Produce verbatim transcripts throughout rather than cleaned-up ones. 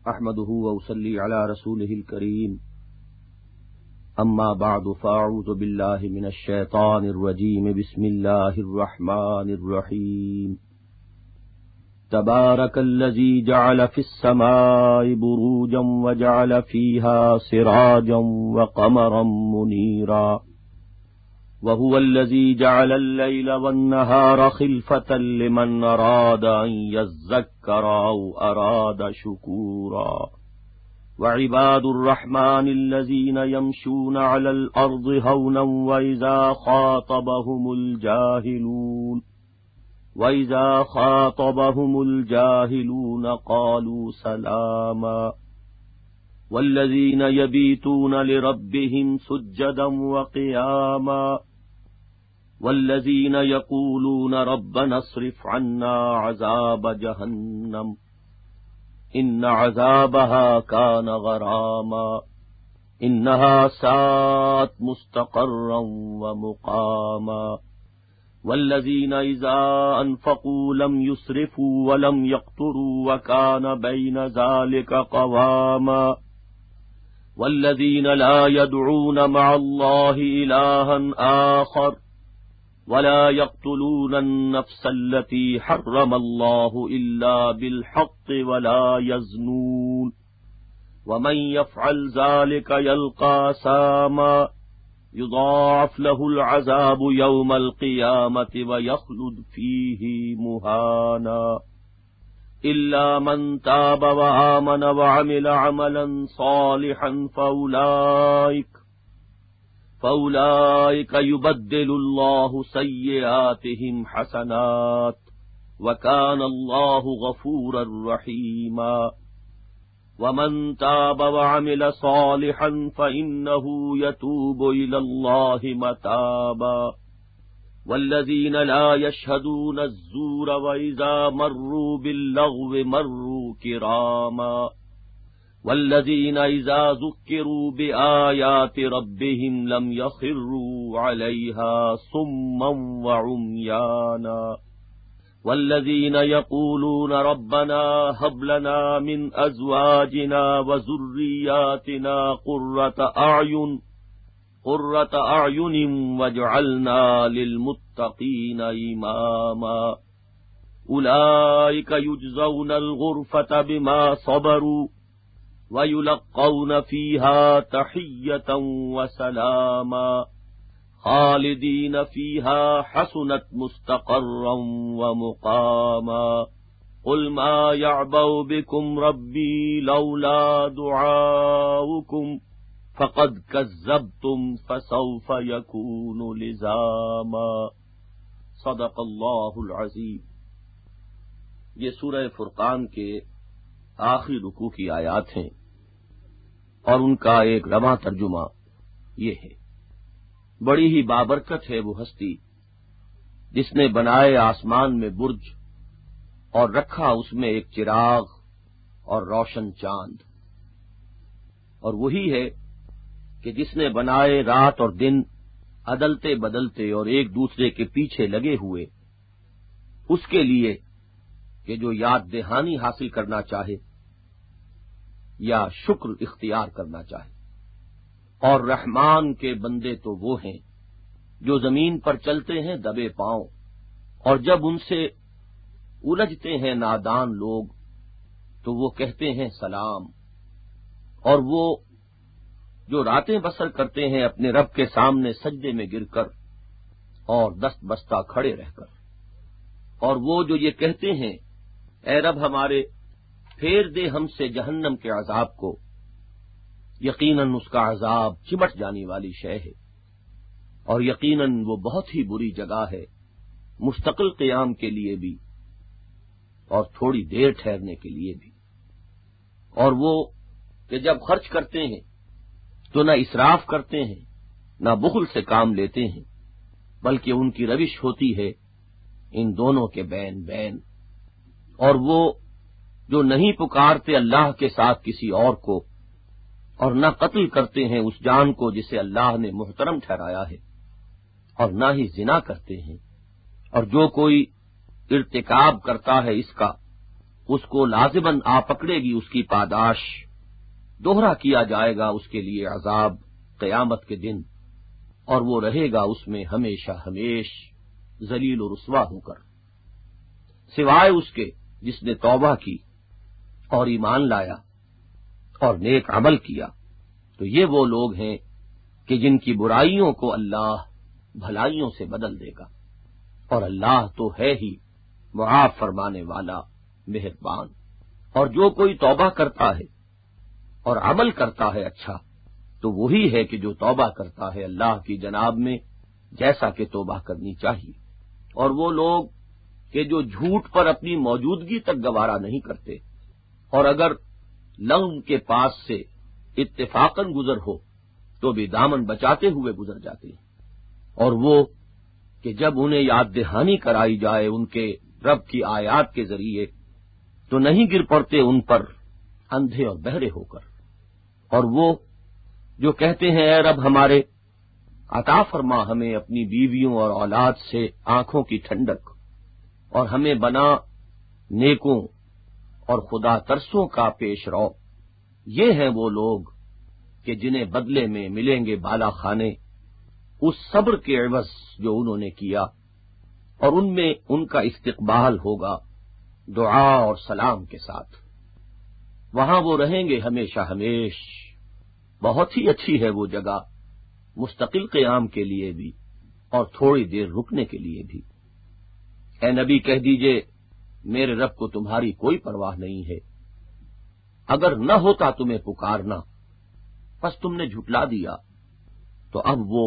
احمدہ واصلی علی رسولہ الکریم اما بعد فاعوذ باللہ من الشیطان الرجیم بسم اللہ الرحمن الرحیم تبارک الذی جعل فی السماء بروجا وجعل فیہا سراجا وقمرا منیرا وهو الذي جعل الليل والنهار خلفة لمن أراد أن يذكر أو أراد شكورا وعباد الرحمن الذين يمشون على الأرض هونا وإذا خاطبهم الجاهلون وإذا خاطبهم الجاهلون قالوا سلاما والذين يبيتون لربهم سجدا وقياما والذين يقولون ربنا اصرف عنا عذاب جهنم إن عذابها كان غراما إنها ساءت مستقرا ومقاما والذين إذا أنفقوا لم يسرفوا ولم يقتروا وكان بين ذلك قواما والذين لا يدعون مع الله إلها آخر ولا يقتلون النفس التي حرم الله إلا بالحق ولا يزنون ومن يفعل ذلك يلقى ساما يضاعف له العذاب يوم القيامة ويخلد فيه مهانا إلا من تاب وآمن وعمل عملا صالحا فأولئك فأولئك يبدل الله سيئاتهم حسنات وكان الله غفورا رحيما ومن تاب وعمل صالحا فإنه يتوب إلى الله متابا والذين لا يشهدون الزور وإذا مروا باللغو مروا كراما والذين إذا ذكروا بآيات ربهم لم يخروا عليها صما وعميانا والذين يقولون ربنا هب لنا من أزواجنا وذرياتنا قرة أعين قرة أعين واجعلنا للمتقين إماما أولئك يجزون الغرفة بما صبروا ويلقون فيها تحية وسلاما خالدين فيها حسنت مستقرا ومقاما قل ما يعبأ بكم ربي لولا دعاؤكم فقد كذبتم فسوف يكون لزاما صدق اللہ العظیم۔ یہ سورہ فرقان کے آخری رکوع کی آیات ہیں اور ان کا ایک رواں ترجمہ یہ ہے۔ بڑی ہی بابرکت ہے وہ ہستی جس نے بنائے آسمان میں برج اور رکھا اس میں ایک چراغ اور روشن چاند، اور وہی ہے کہ جس نے بنائے رات اور دن عدلتے بدلتے اور ایک دوسرے کے پیچھے لگے ہوئے، اس کے لیے کہ جو یاد دہانی حاصل کرنا چاہے یا شکر اختیار کرنا چاہے۔ اور رحمان کے بندے تو وہ ہیں جو زمین پر چلتے ہیں دبے پاؤں، اور جب ان سے الجھتے ہیں نادان لوگ تو وہ کہتے ہیں سلام، اور وہ جو راتیں بسر کرتے ہیں اپنے رب کے سامنے سجدے میں گر کر اور دست بستہ کھڑے رہ کر، اور وہ جو یہ کہتے ہیں اے رب ہمارے پھیر دے ہم سے جہنم کے عذاب کو، یقیناً اس کا عذاب چمٹ جانے والی شے ہے، اور یقیناً وہ بہت ہی بری جگہ ہے مستقل قیام کے لیے بھی اور تھوڑی دیر ٹھہرنے کے لیے بھی۔ اور وہ کہ جب خرچ کرتے ہیں تو نہ اسراف کرتے ہیں نہ بخل سے کام لیتے ہیں، بلکہ ان کی روش ہوتی ہے ان دونوں کے بین بین۔ اور وہ جو نہیں پکارتے اللہ کے ساتھ کسی اور کو، اور نہ قتل کرتے ہیں اس جان کو جسے اللہ نے محترم ٹھہرایا ہے، اور نہ ہی زنا کرتے ہیں، اور جو کوئی ارتکاب کرتا ہے اس کا اس کو لازماً آ پکڑے گی اس کی پاداش، دوہرا کیا جائے گا اس کے لیے عذاب قیامت کے دن، اور وہ رہے گا اس میں ہمیشہ ہمیش ذلیل و رسوا ہو کر، سوائے اس کے جس نے توبہ کی اور ایمان لایا اور نیک عمل کیا۔ تو یہ وہ لوگ ہیں کہ جن کی برائیوں کو اللہ بھلائیوں سے بدل دے گا، اور اللہ تو ہے ہی معاف فرمانے والا مہربان۔ اور جو کوئی توبہ کرتا ہے اور عمل کرتا ہے اچھا، تو وہی ہے کہ جو توبہ کرتا ہے اللہ کی جناب میں جیسا کہ توبہ کرنی چاہیے۔ اور وہ لوگ کہ جو جھوٹ پر اپنی موجودگی تک گوارا نہیں کرتے، اور اگر لغو کے پاس سے اتفاقاً گزر ہو تو بھی دامن بچاتے ہوئے گزر جاتے ہیں، اور وہ کہ جب انہیں یاد دہانی کرائی جائے ان کے رب کی آیات کے ذریعے تو نہیں گر پڑتے ان پر اندھے اور بہرے ہو کر، اور وہ جو کہتے ہیں اے رب ہمارے عطا فرما ہمیں اپنی بیویوں اور اولاد سے آنکھوں کی ٹھنڈک، اور ہمیں بنا نیکوں اور خدا ترسوں کا پیش رو۔ یہ ہیں وہ لوگ کہ جنہیں بدلے میں ملیں گے بالا خانے اس صبر کے عوض جو انہوں نے کیا، اور ان میں ان کا استقبال ہوگا دعا اور سلام کے ساتھ۔ وہاں وہ رہیں گے ہمیشہ ہمیش، بہت ہی اچھی ہے وہ جگہ، مستقل قیام کے لیے بھی اور تھوڑی دیر رکنے کے لیے بھی۔ اے نبی کہہ دیجئے میرے رب کو تمہاری کوئی پرواہ نہیں ہے، اگر نہ ہوتا تمہیں پکارنا بس تم نے جھٹلا دیا تو اب وہ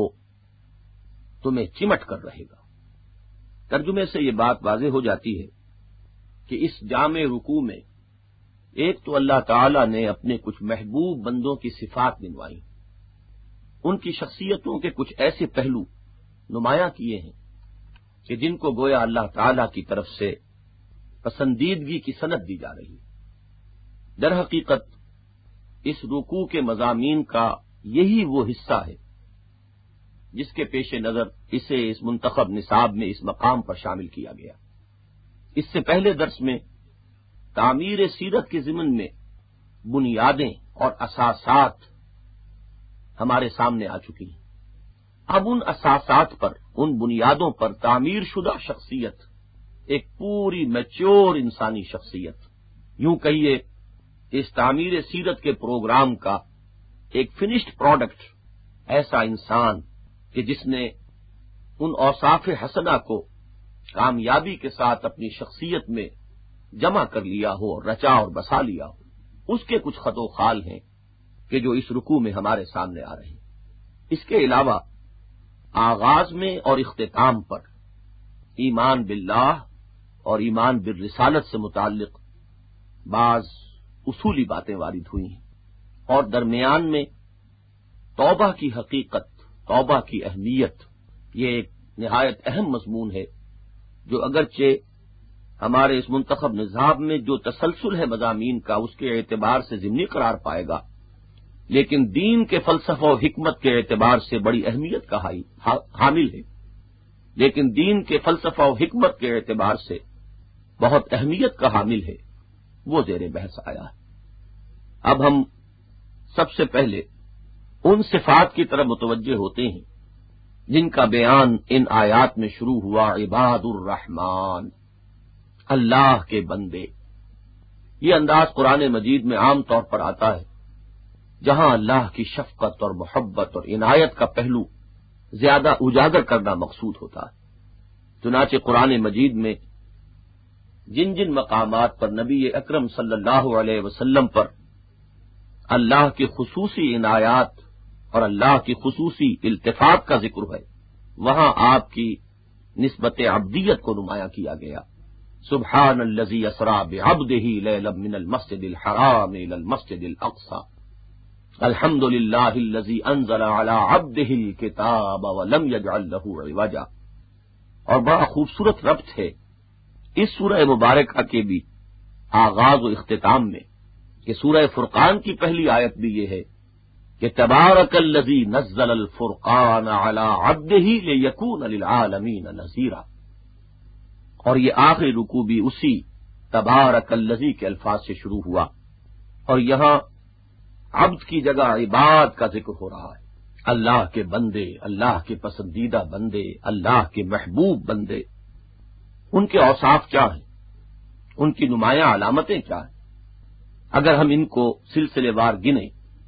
تمہیں چمٹ کر رہے گا۔ ترجمے سے یہ بات واضح ہو جاتی ہے کہ اس جامع رکوع میں ایک تو اللہ تعالی نے اپنے کچھ محبوب بندوں کی صفات گنوائی، ان کی شخصیتوں کے کچھ ایسے پہلو نمایاں کیے ہیں کہ جن کو گویا اللہ تعالی کی طرف سے پسندیدگی کی سند دی جا رہی ہے۔ در حقیقت اس رکوع کے مضامین کا یہی وہ حصہ ہے جس کے پیش نظر اسے اس منتخب نصاب میں اس مقام پر شامل کیا گیا۔ اس سے پہلے درس میں تعمیر سیرت کے ضمن میں بنیادیں اور اساسات ہمارے سامنے آ چکی ہیں۔ اب ان اساسات پر، ان بنیادوں پر تعمیر شدہ شخصیت، ایک پوری میچور انسانی شخصیت، یوں کہیے اس تعمیر سیرت کے پروگرام کا ایک فنشڈ پروڈکٹ، ایسا انسان کہ جس نے ان اوصاف حسنہ کو کامیابی کے ساتھ اپنی شخصیت میں جمع کر لیا ہو اور رچا اور بسا لیا ہو، اس کے کچھ خط و خال ہیں کہ جو اس رکوع میں ہمارے سامنے آ رہے ہیں۔ اس کے علاوہ آغاز میں اور اختتام پر ایمان باللہ اور ایمان بالرسالت سے متعلق بعض اصولی باتیں وارد ہوئی ہیں، اور درمیان میں توبہ کی حقیقت، توبہ کی اہمیت، یہ ایک نہایت اہم مضمون ہے جو اگرچہ ہمارے اس منتخب نصاب میں جو تسلسل ہے مضامین کا اس کے اعتبار سے ضمنی قرار پائے گا، لیکن دین کے فلسفہ و حکمت کے اعتبار سے بڑی اہمیت کا حامل ہے، لیکن دین کے فلسفہ و حکمت کے اعتبار سے بہت اہمیت کا حامل ہے، وہ زیر بحث آیا ہے۔ اب ہم سب سے پہلے ان صفات کی طرف متوجہ ہوتے ہیں جن کا بیان ان آیات میں شروع ہوا، عباد الرحمن، اللہ کے بندے۔ یہ انداز قرآن مجید میں عام طور پر آتا ہے جہاں اللہ کی شفقت اور محبت اور عنایت کا پہلو زیادہ اجاگر کرنا مقصود ہوتا ہے۔ چنانچہ قرآن مجید میں جن جن مقامات پر نبی اکرم صلی اللہ علیہ وسلم پر اللہ کی خصوصی عنایات اور اللہ کی خصوصی التفات کا ذکر ہے، وہاں آپ کی نسبت عبدیت کو نمایاں کیا گیا۔ سبحان الذی اسری بعبدہ لیلا من المسجد الحرام الی المسجد الاقصی، الحمد للہ الذی انزل علی عبدہ الکتاب ولم یجعل لہ عوجا۔ اور بڑا خوبصورت ربط ہے اس سورہ مبارکہ کے بھی آغاز و اختتام میں کہ سورہ فرقان کی پہلی آیت بھی یہ ہے کہ تبارک الذی نزل الفرقان علی عبدہ لیکون للعالمین نذیرا، اور یہ آخری رکوع بھی اسی تبارک الذی کے الفاظ سے شروع ہوا، اور یہاں عبد کی جگہ عباد کا ذکر ہو رہا ہے۔ اللہ کے بندے، اللہ کے پسندیدہ بندے، اللہ کے محبوب بندے، ان کے اوصاف کیا ہیں، ان کی نمایاں علامتیں کیا ہیں؟ اگر ہم ان کو سلسلے وار گنیں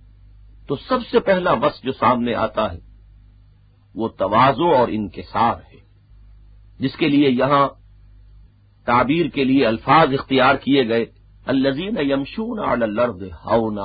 تو سب سے پہلا وصف جو سامنے آتا ہے وہ تواضع اور انکسار ہے، جس کے لیے یہاں تعبیر کے لیے الفاظ اختیار کیے گئے، الذین یمشون علی الارض ہونا۔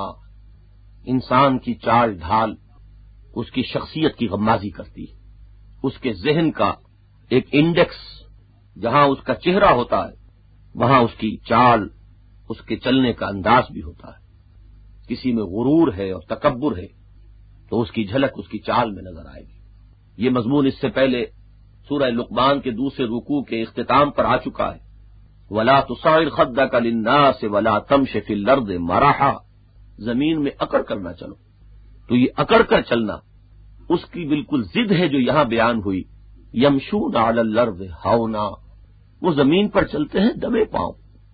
انسان کی چال ڈھال اس کی شخصیت کی غمازی کرتی ہے، اس کے ذہن کا ایک انڈیکس، جہاں اس کا چہرہ ہوتا ہے وہاں اس کی چال، اس کے چلنے کا انداز بھی ہوتا ہے۔ کسی میں غرور ہے اور تکبر ہے تو اس کی جھلک اس کی چال میں نظر آئے گی۔ یہ مضمون اس سے پہلے سورہ لقمان کے دوسرے رکوع کے اختتام پر آ چکا ہے، وَلَا تُصَعِّرْ خَدَّكَ لِلنَّاسِ وَلَا تَمْشِ فِي الْأَرْضِ مَرَحًا، زمین میں اکڑ کر نہ چلو۔ تو یہ اکڑ کر چلنا اس کی بالکل ضد ہے جو یہاں بیان ہوئی، یمشون علی الارض ہونا، وہ زمین پر چلتے ہیں دبے پاؤں۔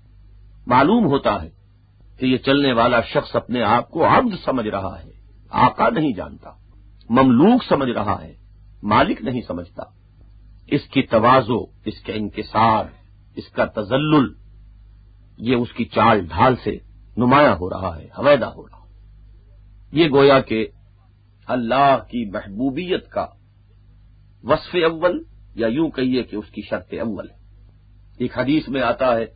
معلوم ہوتا ہے کہ یہ چلنے والا شخص اپنے آپ کو عبد سمجھ رہا ہے، آقا نہیں جانتا، مملوک سمجھ رہا ہے، مالک نہیں سمجھتا۔ اس کی تواضع، اس کے انکسار، اس کا تذلل، یہ اس کی چال ڈھال سے نمایاں ہو رہا ہے، حویدہ ہو رہا ہے۔ یہ گویا کہ اللہ کی محبوبیت کا وصف اول، یا یوں کہیے کہ اس کی شرط اول ہے۔ ایک حدیث میں آتا ہے،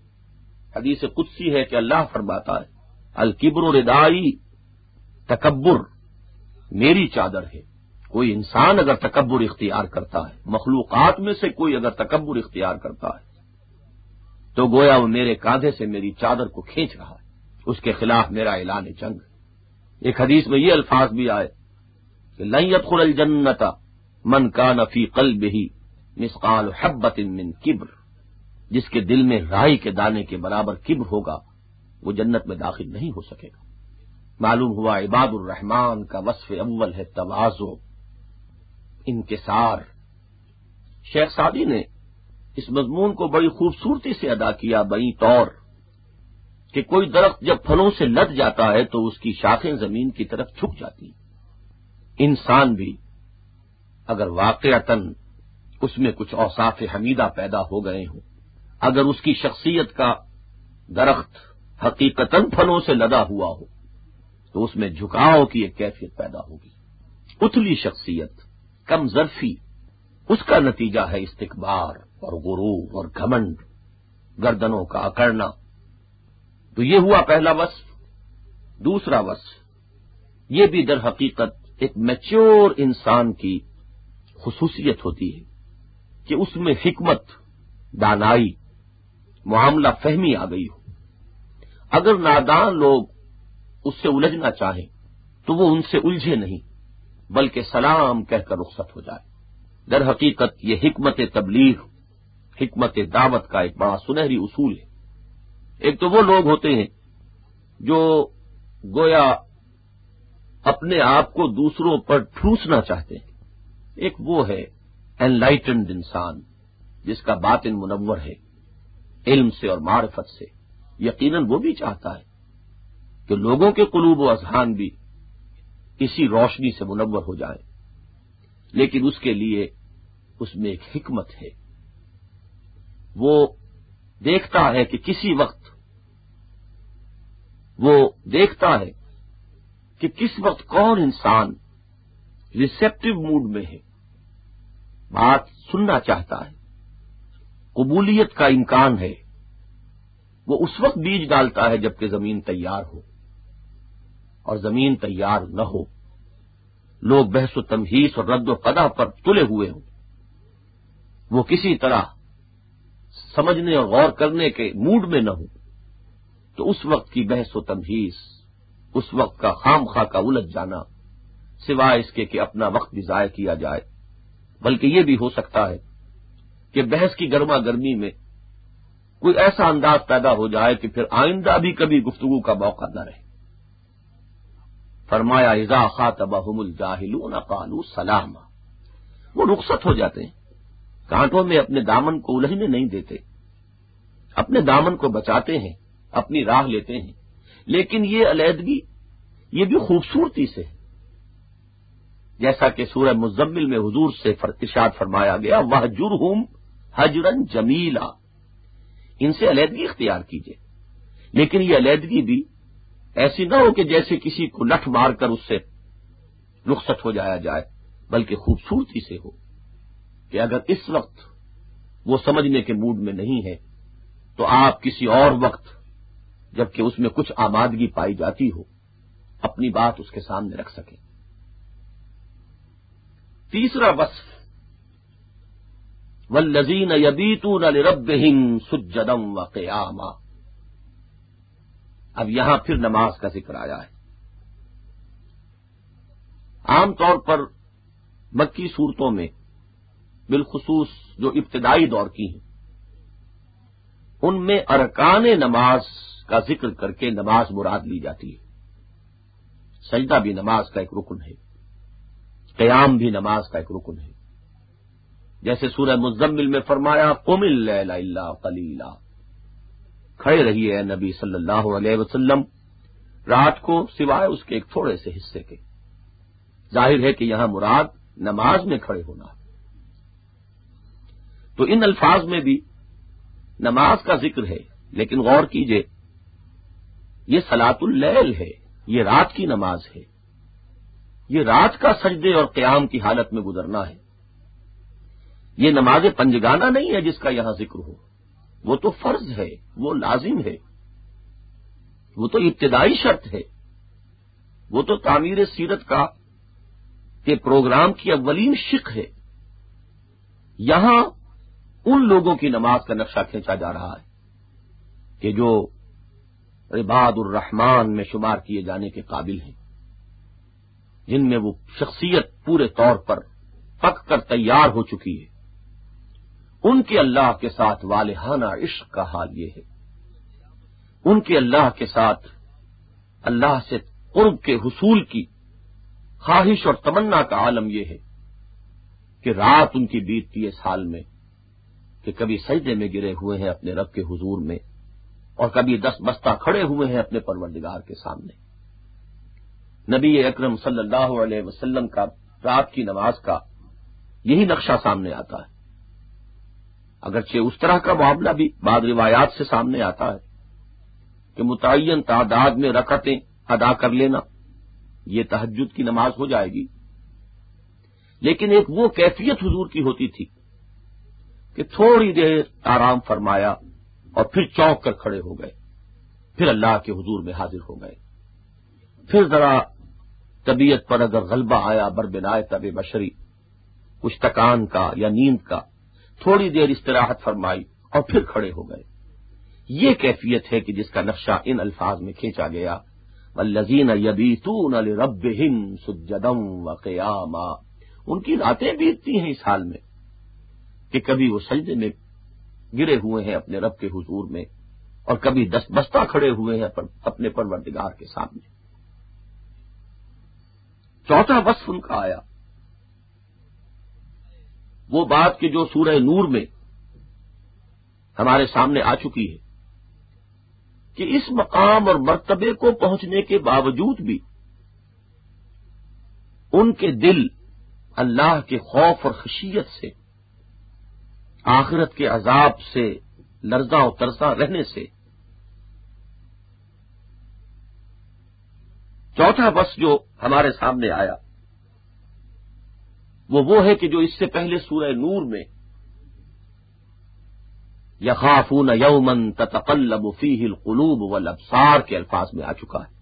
حدیث قدسی ہے کہ اللہ فرماتا ہے، الکبر ردائی، تکبر میری چادر ہے۔ کوئی انسان اگر تکبر اختیار کرتا ہے، مخلوقات میں سے کوئی اگر تکبر اختیار کرتا ہے تو گویا وہ میرے کاندھے سے میری چادر کو کھینچ رہا ہے، اس کے خلاف میرا اعلان جنگ۔ ایک حدیث میں یہ الفاظ بھی آئے کہ لن يدخل الجنت من کان فی قلبہ مثقال حبۃ من کبر، جس کے دل میں رائی کے دانے کے برابر کبر ہوگا وہ جنت میں داخل نہیں ہو سکے گا۔ معلوم ہوا عباد الرحمن کا وصف اول ہے تواضع، انکسار۔ شیخ سعدی نے اس مضمون کو بڑی خوبصورتی سے ادا کیا بئی طور کہ کوئی درخت جب پھلوں سے لد جاتا ہے تو اس کی شاخیں زمین کی طرف جھک جاتی ہیں۔ انسان بھی اگر واقعتاً اس میں کچھ اوصاف حمیدہ پیدا ہو گئے ہوں، اگر اس کی شخصیت کا درخت حقیقتاً پھلوں سے لدا ہوا ہو تو اس میں جھکاؤ کی ایک کیفیت پیدا ہوگی۔ اتلی شخصیت، کم ظرفی، اس کا نتیجہ ہے استکبار اور غرور اور گھمنڈ، گردنوں کا اکڑنا۔ تو یہ ہوا پہلا وصف۔ دوسرا وصف یہ بھی در حقیقت ایک میچور انسان کی خصوصیت ہوتی ہے کہ اس میں حکمت، دانائی، معاملہ فہمی آ گئی ہو۔ اگر نادان لوگ اس سے الجھنا چاہیں تو وہ ان سے الجھے نہیں بلکہ سلام کہہ کر رخصت ہو جائے۔ در حقیقت یہ حکمت تبلیغ، حکمت دعوت کا ایک بڑا سنہری اصول ہے۔ ایک تو وہ لوگ ہوتے ہیں جو گویا اپنے آپ کو دوسروں پر ٹھوسنا چاہتے ہیں، ایک وہ ہے انلائٹنڈ انسان جس کا باطن منور ہے علم سے اور معرفت سے۔ یقیناً وہ بھی چاہتا ہے کہ لوگوں کے قلوب و اذہان بھی اسی روشنی سے منور ہو جائیں، لیکن اس کے لیے اس میں ایک حکمت ہے۔ وہ دیکھتا ہے کہ کسی وقت وہ دیکھتا ہے کہ کس وقت کون انسان ریسیپٹیو موڈ میں ہے، بات سننا چاہتا ہے، قبولیت کا امکان ہے۔ وہ اس وقت بیج ڈالتا ہے جبکہ زمین تیار ہو، اور زمین تیار نہ ہو، لوگ بحث و تمہیس اور رد و قدح پر تلے ہوئے ہوں، وہ کسی طرح سمجھنے اور غور کرنے کے موڈ میں نہ ہو، تو اس وقت کی بحث و تمہیس، اس وقت کا خام خواہ کا الجھ جانا، سوائے اس کے کہ اپنا وقت بھی ضائع کیا جائے، بلکہ یہ بھی ہو سکتا ہے کہ بحث کی گرما گرمی میں کوئی ایسا انداز پیدا ہو جائے کہ پھر آئندہ بھی کبھی گفتگو کا موقع نہ رہے۔ فرمایا اذا خاطبہم الجاہلون قالوا سلاما، وہ رخصت ہو جاتے ہیں، کانٹوں میں اپنے دامن کو الجھنے نہیں دیتے۔ اپنے دامن کو بچاتے ہیں، اپنی راہ لیتے ہیں، لیکن یہ علیحدگی یہ بھی خوبصورتی سے ہے، جیسا کہ سورہ مزمل میں حضور سے ارشاد فرمایا گیا وَہْجُرْهُمْ حَجْرًا جَمِيلًا، ان سے علیحدگی اختیار کیجیے، لیکن یہ علیحدگی بھی ایسی نہ ہو کہ جیسے کسی کو لٹھ مار کر اس سے رخصت ہو جایا جائے، بلکہ خوبصورتی سے ہو کہ اگر اس وقت وہ سمجھنے کے موڈ میں نہیں ہے تو آپ کسی اور وقت جبکہ اس میں کچھ آمادگی پائی جاتی ہو اپنی بات اس کے سامنے رکھ سکیں۔ تیسرا وصف والذین یبیتون لربہم سجدا وقیاما، اب یہاں پھر نماز کا ذکر آیا ہے۔ عام طور پر مکی صورتوں میں بالخصوص جو ابتدائی دور کی ہیں ان میں ارکان نماز کا ذکر کر کے نماز مراد لی جاتی ہے۔ سجدہ بھی نماز کا ایک رکن ہے، قیام بھی نماز کا ایک رکن ہے، جیسے سورہ مزمل میں فرمایا قم اللیل الا قلیلا، کھڑے رہیے اے نبی صلی اللہ علیہ وسلم رات کو سوائے اس کے ایک تھوڑے سے حصے کے۔ ظاہر ہے کہ یہاں مراد نماز میں کھڑے ہونا ہے۔ تو ان الفاظ میں بھی نماز کا ذکر ہے، لیکن غور کیجئے یہ صلاۃ اللیل ہے، یہ رات کی نماز ہے، یہ رات کا سجدے اور قیام کی حالت میں گزرنا ہے۔ یہ نماز پنجگانہ نہیں ہے جس کا یہاں ذکر ہو، وہ تو فرض ہے، وہ لازم ہے، وہ تو ابتدائی شرط ہے، وہ تو تعمیر سیرت کا کے پروگرام کی اولین شق ہے۔ یہاں ان لوگوں کی نماز کا نقشہ کھینچا جا رہا ہے کہ جو عباد الرحمن میں شمار کیے جانے کے قابل ہیں، جن میں وہ شخصیت پورے طور پر پک کر تیار ہو چکی ہے، ان کے اللہ کے ساتھ والہانہ عشق کا حال یہ ہے، ان کے اللہ کے ساتھ اللہ سے قرب کے حصول کی خواہش اور تمنا کا عالم یہ ہے کہ رات ان کی بیتتی ہے اس حال میں کہ کبھی سجدے میں گرے ہوئے ہیں اپنے رب کے حضور میں، اور کبھی دست بستہ کھڑے ہوئے ہیں اپنے پروردگار کے سامنے۔ نبی اکرم صلی اللہ علیہ وسلم کا رات کی نماز کا یہی نقشہ سامنے آتا ہے، اگرچہ اس طرح کا معاملہ بھی بعض روایات سے سامنے آتا ہے کہ متعین تعداد میں رکعتیں ادا کر لینا یہ تہجد کی نماز ہو جائے گی، لیکن ایک وہ کیفیت حضور کی ہوتی تھی کہ تھوڑی دیر آرام فرمایا اور پھر چونک کر کھڑے ہو گئے، پھر اللہ کے حضور میں حاضر ہو گئے، پھر ذرا طبیعت پر اگر غلبہ آیا بربنائے طب بشری کچھ تکان کا یا نیند کا، تھوڑی دیر استراحت فرمائی اور پھر کھڑے ہو گئے۔ یہ کیفیت ہے کہ جس کا نقشہ ان الفاظ میں کھینچا گیا والذین یبیتون لربہم سجدا وقیاما، ان کی راتیں بیتتی ہیں اس حال میں کہ کبھی وہ سجدے میں گرے ہوئے ہیں اپنے رب کے حضور میں، اور کبھی دست بستہ کھڑے ہوئے ہیں اپنے پروردگار کے سامنے۔ چوتھا وصف ان کا آیا وہ بات کہ جو سورہ نور میں ہمارے سامنے آ چکی ہے کہ اس مقام اور مرتبے کو پہنچنے کے باوجود بھی ان کے دل اللہ کے خوف اور خشیت سے، آخرت کے عذاب سے لرزاں و ترساں رہنے سے۔ چوتھا وصف جو ہمارے سامنے آیا وہ وہ ہے کہ جو اس سے پہلے سورہ نور میں یخافون یوما تتقلب فیہ القلوب والابصار کے الفاظ میں آ چکا ہے،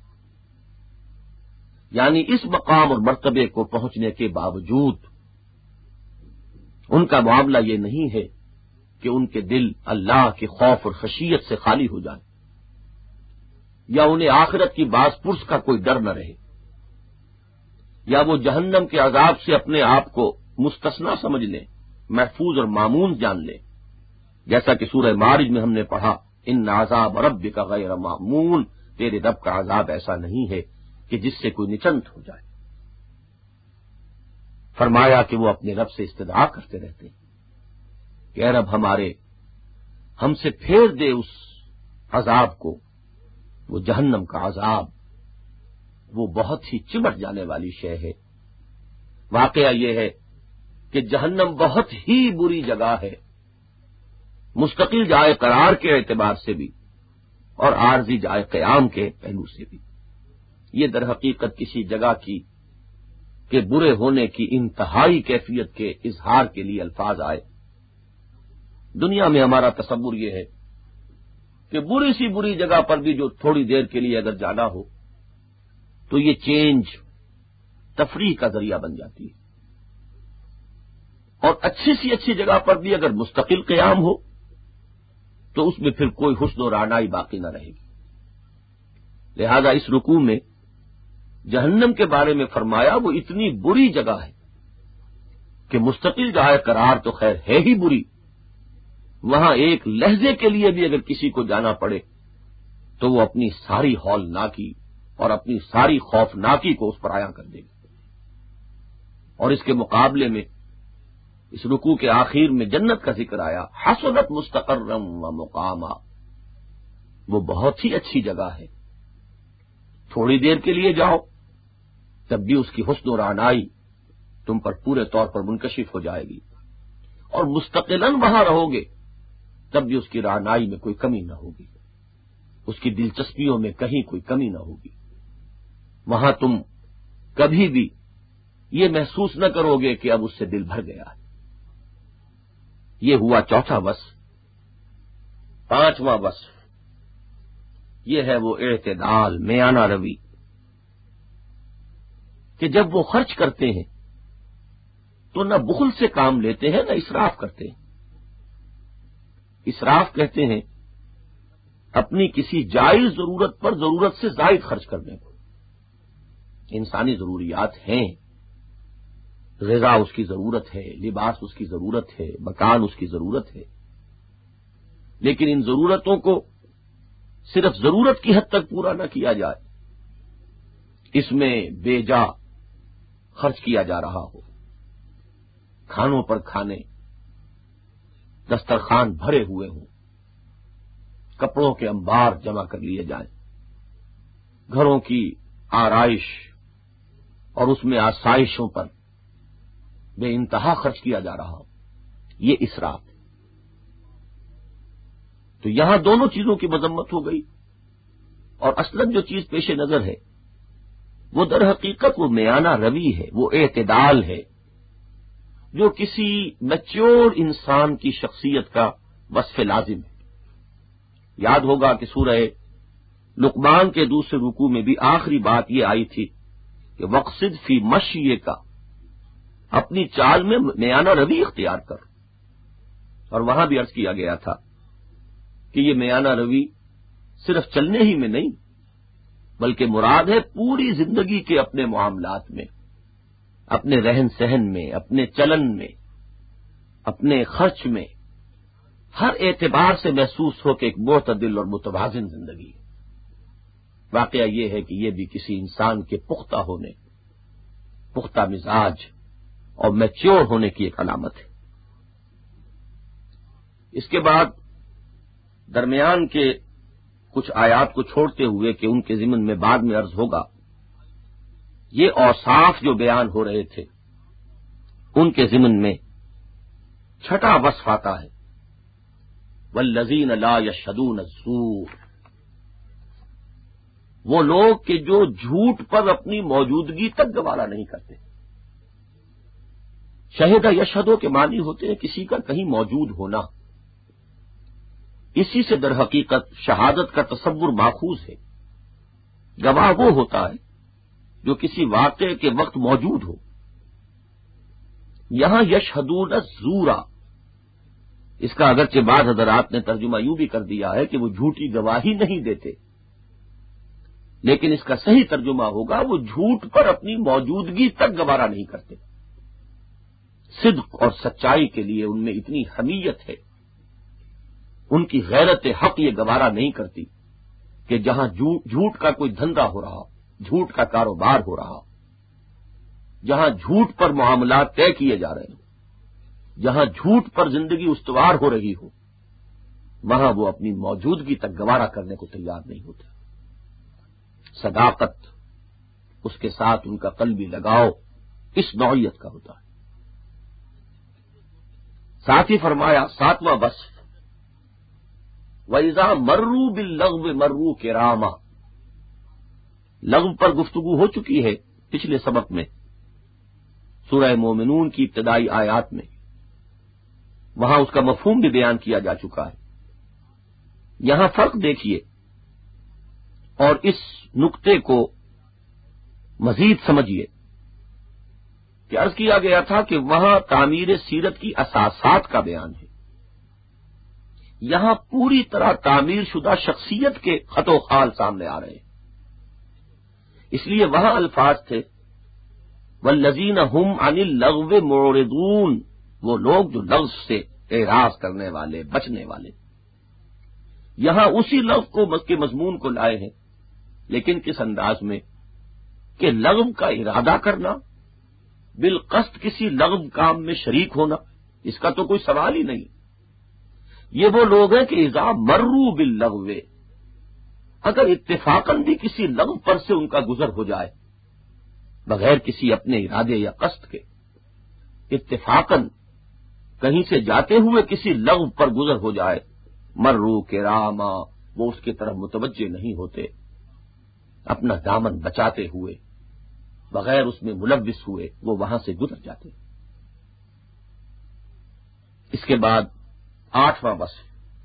یعنی اس مقام اور مرتبے کو پہنچنے کے باوجود ان کا معاملہ یہ نہیں ہے کہ ان کے دل اللہ کے خوف اور خشیت سے خالی ہو جائیں، یا انہیں آخرت کی باز پرس کا کوئی ڈر نہ رہے، یا وہ جہنم کے عذاب سے اپنے آپ کو مستثنا سمجھ لیں، محفوظ اور مامون جان لیں، جیسا کہ سورہ معارج میں ہم نے پڑھا ان عذاب ربک غیر مامون، تیرے رب کا عذاب ایسا نہیں ہے کہ جس سے کوئی نچنت ہو جائے۔ فرمایا کہ وہ اپنے رب سے استدعا کرتے رہتے ہیں کہ اے رب ہمارے ہم سے پھیر دے اس عذاب کو، وہ جہنم کا عذاب، وہ بہت ہی چمٹ جانے والی شے ہے۔ واقعہ یہ ہے کہ جہنم بہت ہی بری جگہ ہے، مستقل جائے قرار کے اعتبار سے بھی اور عارضی جائے قیام کے پہلو سے بھی۔ یہ در حقیقت کسی جگہ کی کہ برے ہونے کی انتہائی کیفیت کے اظہار کے لیے الفاظ آئے۔ دنیا میں ہمارا تصور یہ ہے کہ بری سی بری جگہ پر بھی جو تھوڑی دیر کے لیے اگر جانا ہو تو یہ چینج تفریح کا ذریعہ بن جاتی ہے، اور اچھی سی اچھی جگہ پر بھی اگر مستقل قیام ہو تو اس میں پھر کوئی حسن و رعنائی باقی نہ رہے گی۔ لہذا اس رکوع میں جہنم کے بارے میں فرمایا وہ اتنی بری جگہ ہے کہ مستقل جائے قرار تو خیر ہے ہی بری، وہاں ایک لہجے کے لیے بھی اگر کسی کو جانا پڑے تو وہ اپنی ساری ہولناکی اور اپنی ساری خوفناکی کو اس پر عیاں کر دے گا۔ اور اس کے مقابلے میں اس رکوع کے آخر میں جنت کا ذکر آیا، حسنت مستقرم و مقاما، وہ بہت ہی اچھی جگہ ہے، تھوڑی دیر کے لیے جاؤ تب بھی اس کی حسن و رعنائی تم پر پورے طور پر منکشف ہو جائے گی، اور مستقلاً وہاں رہو گے تب بھی اس کی رعنائی میں کوئی کمی نہ ہوگی، اس کی دلچسپیوں میں کہیں کوئی کمی نہ ہوگی۔ وہاں تم کبھی بھی یہ محسوس نہ کرو گے کہ اب اس سے دل بھر گیا ہے۔ یہ ہوا چوتھا وصف۔ پانچواں وصف یہ ہے وہ اعتدال، میانہ روی، کہ جب وہ خرچ کرتے ہیں تو نہ بخل سے کام لیتے ہیں نہ اسراف کرتے ہیں۔ اسراف کہتے ہیں اپنی کسی جائز ضرورت پر ضرورت سے زائد خرچ کرنے کو۔ انسانی ضروریات ہیں، غذا اس کی ضرورت ہے، لباس اس کی ضرورت ہے، مکان اس کی ضرورت ہے، لیکن ان ضرورتوں کو صرف ضرورت کی حد تک پورا نہ کیا جائے، اس میں بے جا خرچ کیا جا رہا ہو، کھانوں پر کھانے، دسترخوان بھرے ہوئے ہوں، کپڑوں کے انبار جمع کر لیے جائیں، گھروں کی آرائش اور اس میں آسائشوں پر بے انتہا خرچ کیا جا رہا ہو، یہ اسراف ہے۔ تو یہاں دونوں چیزوں کی مذمت ہو گئی، اور اصلاً جو چیز پیش نظر ہے وہ در حقیقت وہ میانہ روی ہے، وہ اعتدال ہے جو کسی میچور انسان کی شخصیت کا وصف لازم ہے۔ یاد ہوگا کہ سورہ لقمان کے دوسرے رکوع میں بھی آخری بات یہ آئی تھی کہ وقصد فی مشی کا، اپنی چال میں میانہ روی اختیار کر، اور وہاں بھی عرض کیا گیا تھا کہ یہ میانہ روی صرف چلنے ہی میں نہیں بلکہ مراد ہے پوری زندگی کے اپنے معاملات میں، اپنے رہن سہن میں، اپنے چلن میں، اپنے خرچ میں، ہر اعتبار سے محسوس ہو کہ ایک معتدل اور متوازن زندگی ہے۔ واقعہ یہ ہے کہ یہ بھی کسی انسان کے پختہ ہونے، پختہ مزاج اور میچور ہونے کی ایک علامت ہے۔ اس کے بعد درمیان کے کچھ آیات کو چھوڑتے ہوئے کہ ان کے ضمن میں بعد میں عرض ہوگا، یہ اوصاف جو بیان ہو رہے تھے ان کے ضمن میں چھٹا وصف آتا ہے، والذین لا یشہدون الزور، وہ لوگ کہ جو جھوٹ پر اپنی موجودگی تک گوارا نہیں کرتے۔ شہد یشہدو کے معنی ہوتے ہیں کسی کا کہیں موجود ہونا، اسی سے در حقیقت شہادت کا تصور ماخوذ ہے۔ گواہ وہ ہوتا ہے جو کسی واقعے کے وقت موجود ہو۔ یہاں یشہدون الزورا، اس کا اگرچہ بعض حضرات نے ترجمہ یوں بھی کر دیا ہے کہ وہ جھوٹی گواہی نہیں دیتے، لیکن اس کا صحیح ترجمہ ہوگا وہ جھوٹ پر اپنی موجودگی تک گوارا نہیں کرتے۔ صدق اور سچائی کے لیے ان میں اتنی حمیت ہے، ان کی غیرت حق یہ گوارا نہیں کرتی کہ جہاں جھوٹ کا کوئی دھندا ہو رہا، جھوٹ کا کاروبار ہو رہا، جہاں جھوٹ پر معاملات طے کیے جا رہے ہیں، جہاں جھوٹ پر زندگی استوار ہو رہی ہو، وہاں وہ اپنی موجودگی تک گوارا کرنے کو تیار نہیں ہوتے. صداقت، اس کے ساتھ ان کا قلبی لگاؤ اس نوعیت کا ہوتا ہے. ساتھ ہی فرمایا ساتواں وصف، وَإِذَا مَرُّوا بِاللَّغْوِ مَرُّوا كِرَامًا. لغو پر گفتگو ہو چکی ہے پچھلے سبق میں، سورہ مومنون کی ابتدائی آیات میں. وہاں اس کا مفہوم بھی بیان کیا جا چکا ہے. یہاں فرق دیکھیے اور اس نقطے کو مزید سمجھیے کہ عرض کیا گیا تھا کہ وہاں تعمیر سیرت کی اساسات کا بیان ہے. یہاں پوری طرح تعمیر شدہ شخصیت کے خط و خال سامنے آ رہے ہیں. اس لیے وہاں الفاظ تھے والذین ہم عن اللغو معرضون، وہ لوگ جو لغو سے اعراض کرنے والے، بچنے والے. یہاں اسی لفظ کو کے مضمون کو لائے ہیں، لیکن کس انداز میں کہ لغو کا ارادہ کرنا، بالقصد کسی لغو کام میں شریک ہونا، اس کا تو کوئی سوال ہی نہیں. یہ وہ لوگ ہیں کہ اذا مروا باللغو، اگر اتفاقاً بھی کسی لغو پر سے ان کا گزر ہو جائے بغیر کسی اپنے ارادے یا قصد کے، اتفاقاً کہیں سے جاتے ہوئے کسی لغو پر گزر ہو جائے، مروا کراما، وہ اس کی طرف متوجہ نہیں ہوتے، اپنا دامن بچاتے ہوئے بغیر اس میں ملوث ہوئے وہ وہاں سے گزر جاتے. اس کے بعد آٹھواں وصف،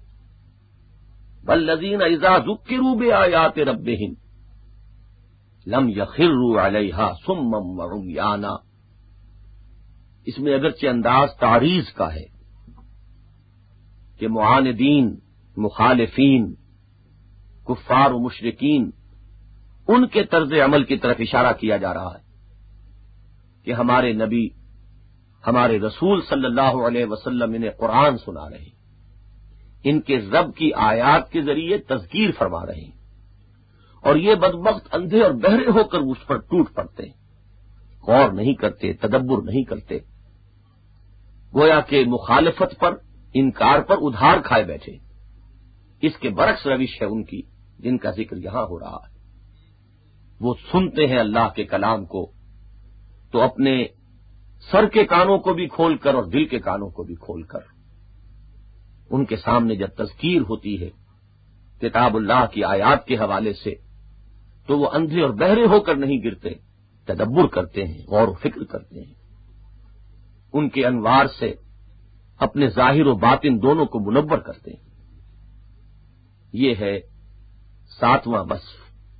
والذین اذا ذکروا بآیات ربہم لم یخروا علیہا صما وعمیانا. اس میں اگرچہ انداز تعریض کا ہے کہ معاندین، مخالفین، کفار و مشرکین، ان کے طرز عمل کی طرف اشارہ کیا جا رہا ہے کہ ہمارے نبی، ہمارے رسول صلی اللہ علیہ وسلم انہیں قرآن سنا رہے ہیں، ان کے رب کی آیات کے ذریعے تذکیر فرما رہے ہیں، اور یہ بدبخت اندھے اور بہرے ہو کر اس پر ٹوٹ پڑتے ہیں، غور نہیں کرتے، تدبر نہیں کرتے، گویا کہ مخالفت پر، انکار پر ادھار کھائے بیٹھے. اس کے برعکس روش ہے ان کی جن کا ذکر یہاں ہو رہا ہے. وہ سنتے ہیں اللہ کے کلام کو تو اپنے سر کے کانوں کو بھی کھول کر اور دل کے کانوں کو بھی کھول کر. ان کے سامنے جب تذکیر ہوتی ہے کتاب اللہ کی آیات کے حوالے سے تو وہ اندھے اور بہرے ہو کر نہیں گرتے، تدبر کرتے ہیں، غور و فکر کرتے ہیں، ان کے انوار سے اپنے ظاہر و باطن دونوں کو منور کرتے ہیں. یہ ہے ساتواں وصف.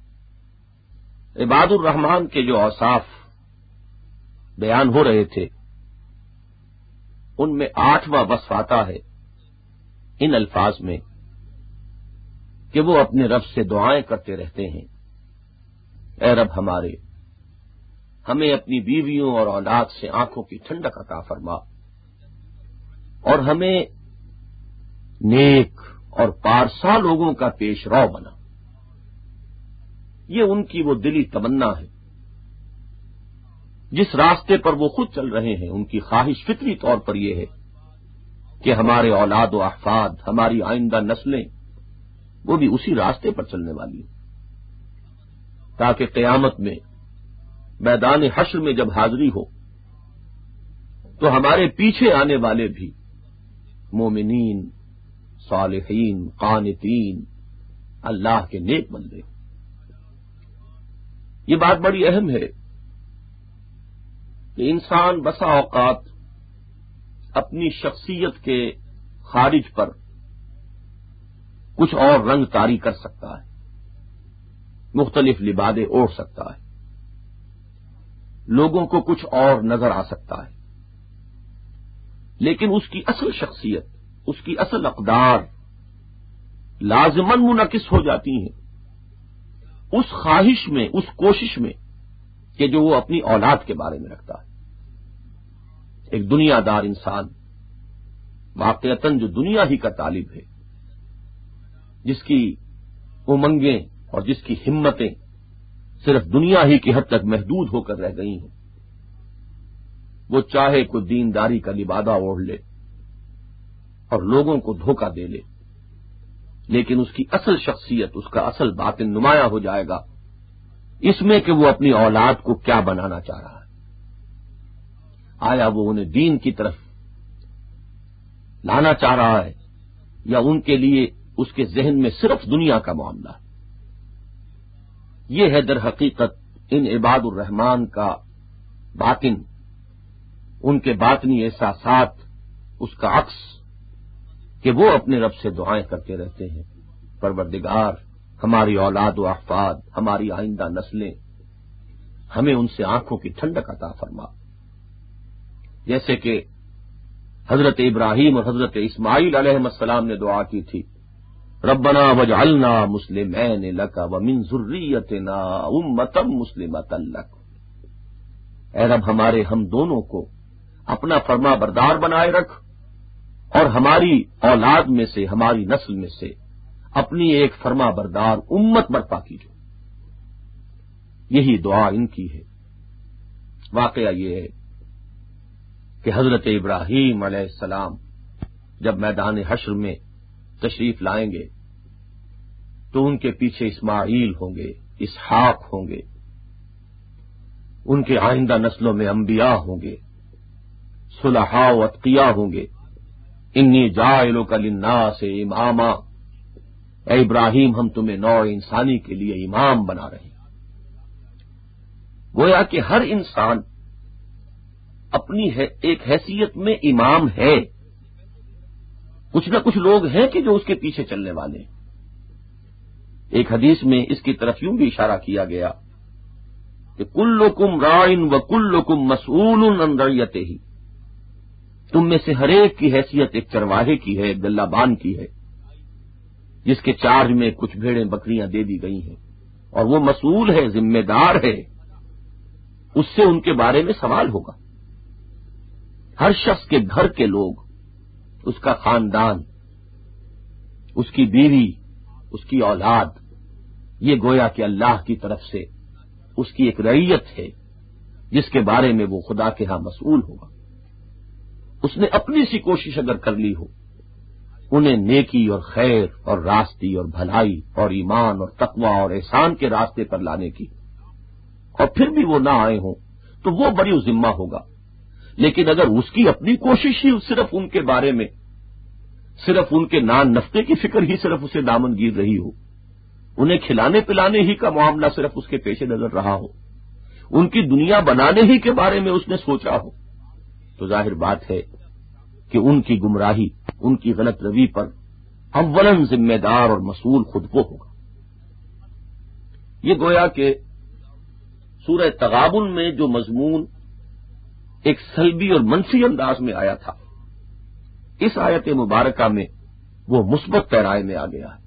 عباد الرحمان کے جو اوصاف بیان ہو رہے تھے ان میں آٹھواں وصف آتا ہے ان الفاظ میں کہ وہ اپنے رب سے دعائیں کرتے رہتے ہیں، اے رب ہمارے، ہمیں اپنی بیویوں اور اولاد سے آنکھوں کی ٹھنڈک عطا فرما، اور ہمیں نیک اور پارسا لوگوں کا پیش رو بنا. یہ ان کی وہ دلی تمنا ہے. جس راستے پر وہ خود چل رہے ہیں ان کی خواہش فطری طور پر یہ ہے کہ ہمارے اولاد و احفاد، ہماری آئندہ نسلیں وہ بھی اسی راستے پر چلنے والی ہیں، تاکہ قیامت میں میدان حشر میں جب حاضری ہو تو ہمارے پیچھے آنے والے بھی مومنین، صالحین، قانتین، اللہ کے نیک بندے. یہ بات بڑی اہم ہے کہ انسان بسا اوقات اپنی شخصیت کے خارج پر کچھ اور رنگ طاری کر سکتا ہے، مختلف لبادے اوڑھ سکتا ہے، لوگوں کو کچھ اور نظر آ سکتا ہے، لیکن اس کی اصل شخصیت، اس کی اصل اقدار لازماً منعکس ہو جاتی ہیں اس خواہش میں، اس کوشش میں کہ جو وہ اپنی اولاد کے بارے میں رکھتا ہے. ایک دنیا دار انسان واقعتاً جو دنیا ہی کا طالب ہے، جس کی امنگیں اور جس کی ہمتیں صرف دنیا ہی کی حد تک محدود ہو کر رہ گئی ہیں، وہ چاہے کوئی دینداری کا لبادہ اوڑھ لے اور لوگوں کو دھوکہ دے لے، لیکن اس کی اصل شخصیت، اس کا اصل باطن نمایاں ہو جائے گا اس میں کہ وہ اپنی اولاد کو کیا بنانا چاہ رہا ہے۔ آیا وہ انہیں دین کی طرف لانا چاہ رہا ہے یا ان کے لیے اس کے ذہن میں صرف دنیا کا معاملہ ہے؟ یہ ہے در حقیقت ان عباد الرحمان کا باطن، ان کے باطنی احساسات، اس کا عکس کہ وہ اپنے رب سے دعائیں کرتے رہتے ہیں، پروردگار ہماری اولاد و احفاد، ہماری آئندہ نسلیں، ہمیں ان سے آنکھوں کی ٹھنڈک عطا فرما، جیسے کہ حضرت ابراہیم اور حضرت اسماعیل علیہ السلام نے دعا کی تھی، ربنا وجعلنا مسلمین لک ومن ذریتنا امۃ مسلمۃ لک، اے رب ہمارے ہم دونوں کو اپنا فرما بردار بنائے رکھ اور ہماری اولاد میں سے، ہماری نسل میں سے اپنی ایک فرما بردار امت برپا کیجو۔ یہی دعا ان کی ہے۔ واقعہ یہ ہے کہ حضرت ابراہیم علیہ السلام جب میدان حشر میں تشریف لائیں گے تو ان کے پیچھے اسماعیل ہوں گے، اسحاق ہوں گے، ان کے آئندہ نسلوں میں انبیاء ہوں گے، صلحاء و اتقیاء ہوں گے۔ انی جاعلک للناس اماما، اے ابراہیم ہم تمہیں نوع انسانی کے لیے امام بنا رہے ہیں۔ گویا کہ ہر انسان اپنی ہے ایک حیثیت میں امام ہے، کچھ نہ کچھ لوگ ہیں کہ جو اس کے پیچھے چلنے والے ہیں۔ ایک حدیث میں اس کی طرف یوں بھی اشارہ کیا گیا کہ کلکم راعٍ وکلکم مسئول عن رعیتہ، تم میں سے ہر ایک کی حیثیت ایک چرواہے کی ہے، ایک گلہ بان کی ہے، جس کے چارج میں کچھ بھیڑیں بکریاں دے دی گئی ہیں، اور وہ مسئول ہے، ذمہ دار ہے، اس سے ان کے بارے میں سوال ہوگا۔ ہر شخص کے گھر کے لوگ، اس کا خاندان، اس کی بیوی، اس کی اولاد، یہ گویا کہ اللہ کی طرف سے اس کی ایک رعیت ہے جس کے بارے میں وہ خدا کے ہاں مسئول ہوگا۔ اس نے اپنی سی کوشش اگر کر لی ہو انہیں نیکی اور خیر اور راستی اور بھلائی اور ایمان اور تقوی اور احسان کے راستے پر لانے کی، اور پھر بھی وہ نہ آئے ہوں تو وہ بڑی ذمہ ہوگا۔ لیکن اگر اس کی اپنی کوشش ہی صرف ان کے بارے میں، صرف ان کے نان نفقے کی فکر ہی صرف اسے دامن گیر رہی ہو، انہیں کھلانے پلانے ہی کا معاملہ صرف اس کے پیش نظر رہا ہو، ان کی دنیا بنانے ہی کے بارے میں اس نے سوچا ہو، تو ظاہر بات ہے کہ ان کی گمراہی، ان کی غلط روی پر اولاً ذمہ دار اور مسئول خود وہ ہوگا۔ یہ گویا کہ سورہ تغابن میں جو مضمون ایک سلبی اور منفی انداز میں آیا تھا، اس آیت مبارکہ میں وہ مثبت پیرائے میں آ گیا ہے۔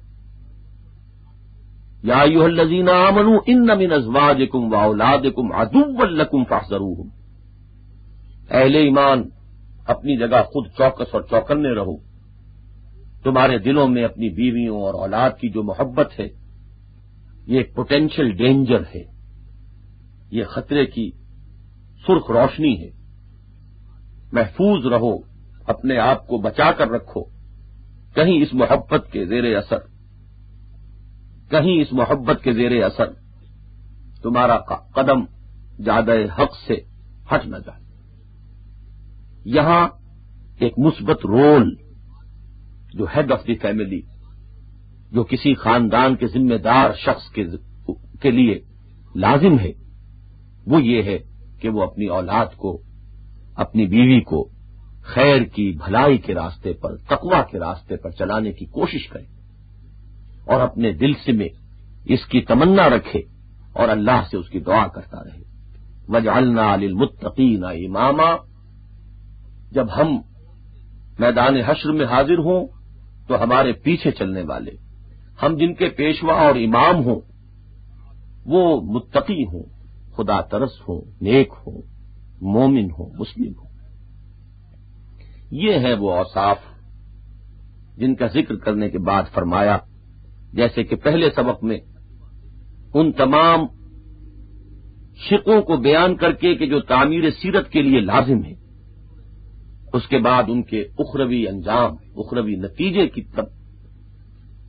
یا ایھا الذین آمنوا ان من ازواجکم واولادکم عدوا لکم فاحذروہم، اہل ایمان اپنی جگہ خود چوکس اور چوکنے رہو، تمہارے دلوں میں اپنی بیویوں اور اولاد کی جو محبت ہے یہ ایک پوٹینشل ڈینجر ہے، یہ خطرے کی سرخ روشنی ہے، محفوظ رہو، اپنے آپ کو بچا کر رکھو، کہیں اس محبت کے زیر اثر کہیں اس محبت کے زیر اثر تمہارا قدم جادہ حق سے ہٹ نہ جائے۔ یہاں ایک مثبت رول جو ہیڈ آف دی فیملی، جو کسی خاندان کے ذمہ دار شخص کے کے لیے لازم ہے، وہ یہ ہے کہ وہ اپنی اولاد کو، اپنی بیوی کو خیر کی، بھلائی کے راستے پر، تقویٰ کے راستے پر چلانے کی کوشش کرے، اور اپنے دل سے میں اس کی تمنا رکھے اور اللہ سے اس کی دعا کرتا رہے۔ وَجْعَلْنَا لِلْمُتَّقِينَ إِمَامًا، جب ہم میدان حشر میں حاضر ہوں تو ہمارے پیچھے چلنے والے، ہم جن کے پیشوا اور امام ہوں، وہ متقی ہوں، خدا ترس ہوں، نیک ہوں، مومن ہوں، مسلم ہوں۔ یہ ہے وہ اوصاف جن کا ذکر کرنے کے بعد فرمایا، جیسے کہ پہلے سبق میں ان تمام شقوں کو بیان کر کے کہ جو تعمیر سیرت کے لیے لازم ہے، اس کے بعد ان کے اخروی انجام، اخروی نتیجے کی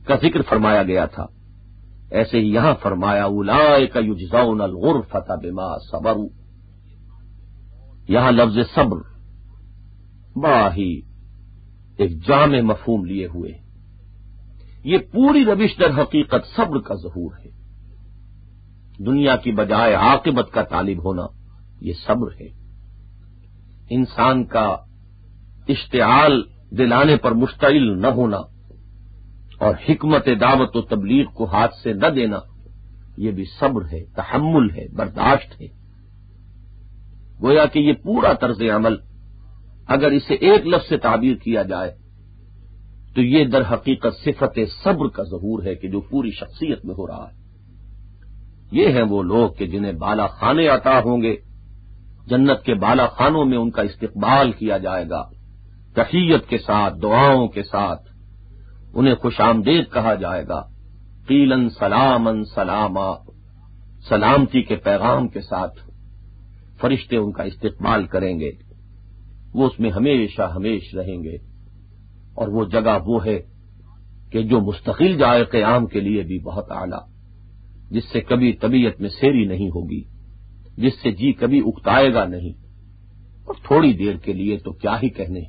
کا ذکر فرمایا گیا تھا، ایسے ہی یہاں فرمایا اولئک یجزون الغرفۃ بما صبروا. یہاں لفظ صبر بڑا ہی ایک جامع مفہوم لیے ہوئے. یہ پوری روش در حقیقت صبر کا ظہور ہے. دنیا کی بجائے عاقبت کا طالب ہونا یہ صبر ہے. انسان کا اشتعال دلانے پر مشتعل نہ ہونا اور حکمت دعوت و تبلیغ کو ہاتھ سے نہ دینا یہ بھی صبر ہے، تحمل ہے، برداشت ہے. گویا کہ یہ پورا طرز عمل اگر اسے ایک لفظ سے تعبیر کیا جائے تو یہ در حقیقت صفت صبر کا ظہور ہے کہ جو پوری شخصیت میں ہو رہا ہے. یہ ہیں وہ لوگ کہ جنہیں بالا خانے عطا ہوں گے، جنت کے بالا خانوں میں ان کا استقبال کیا جائے گا، تحیت کے ساتھ، دعاؤں کے ساتھ انہیں خوش آمدید کہا جائے گا. قیلن سلامن سلاما، سلامتی کے پیغام کے ساتھ فرشتے ان کا استقبال کریں گے. وہ اس میں ہمیشہ ہمیش رہیں گے. اور وہ جگہ وہ ہے کہ جو مستقل جائے قیام کے لیے بھی بہت اعلیٰ، جس سے کبھی طبیعت میں سیری نہیں ہوگی، جس سے جی کبھی اکتائے گا نہیں، اور تھوڑی دیر کے لیے تو کیا ہی کہنے.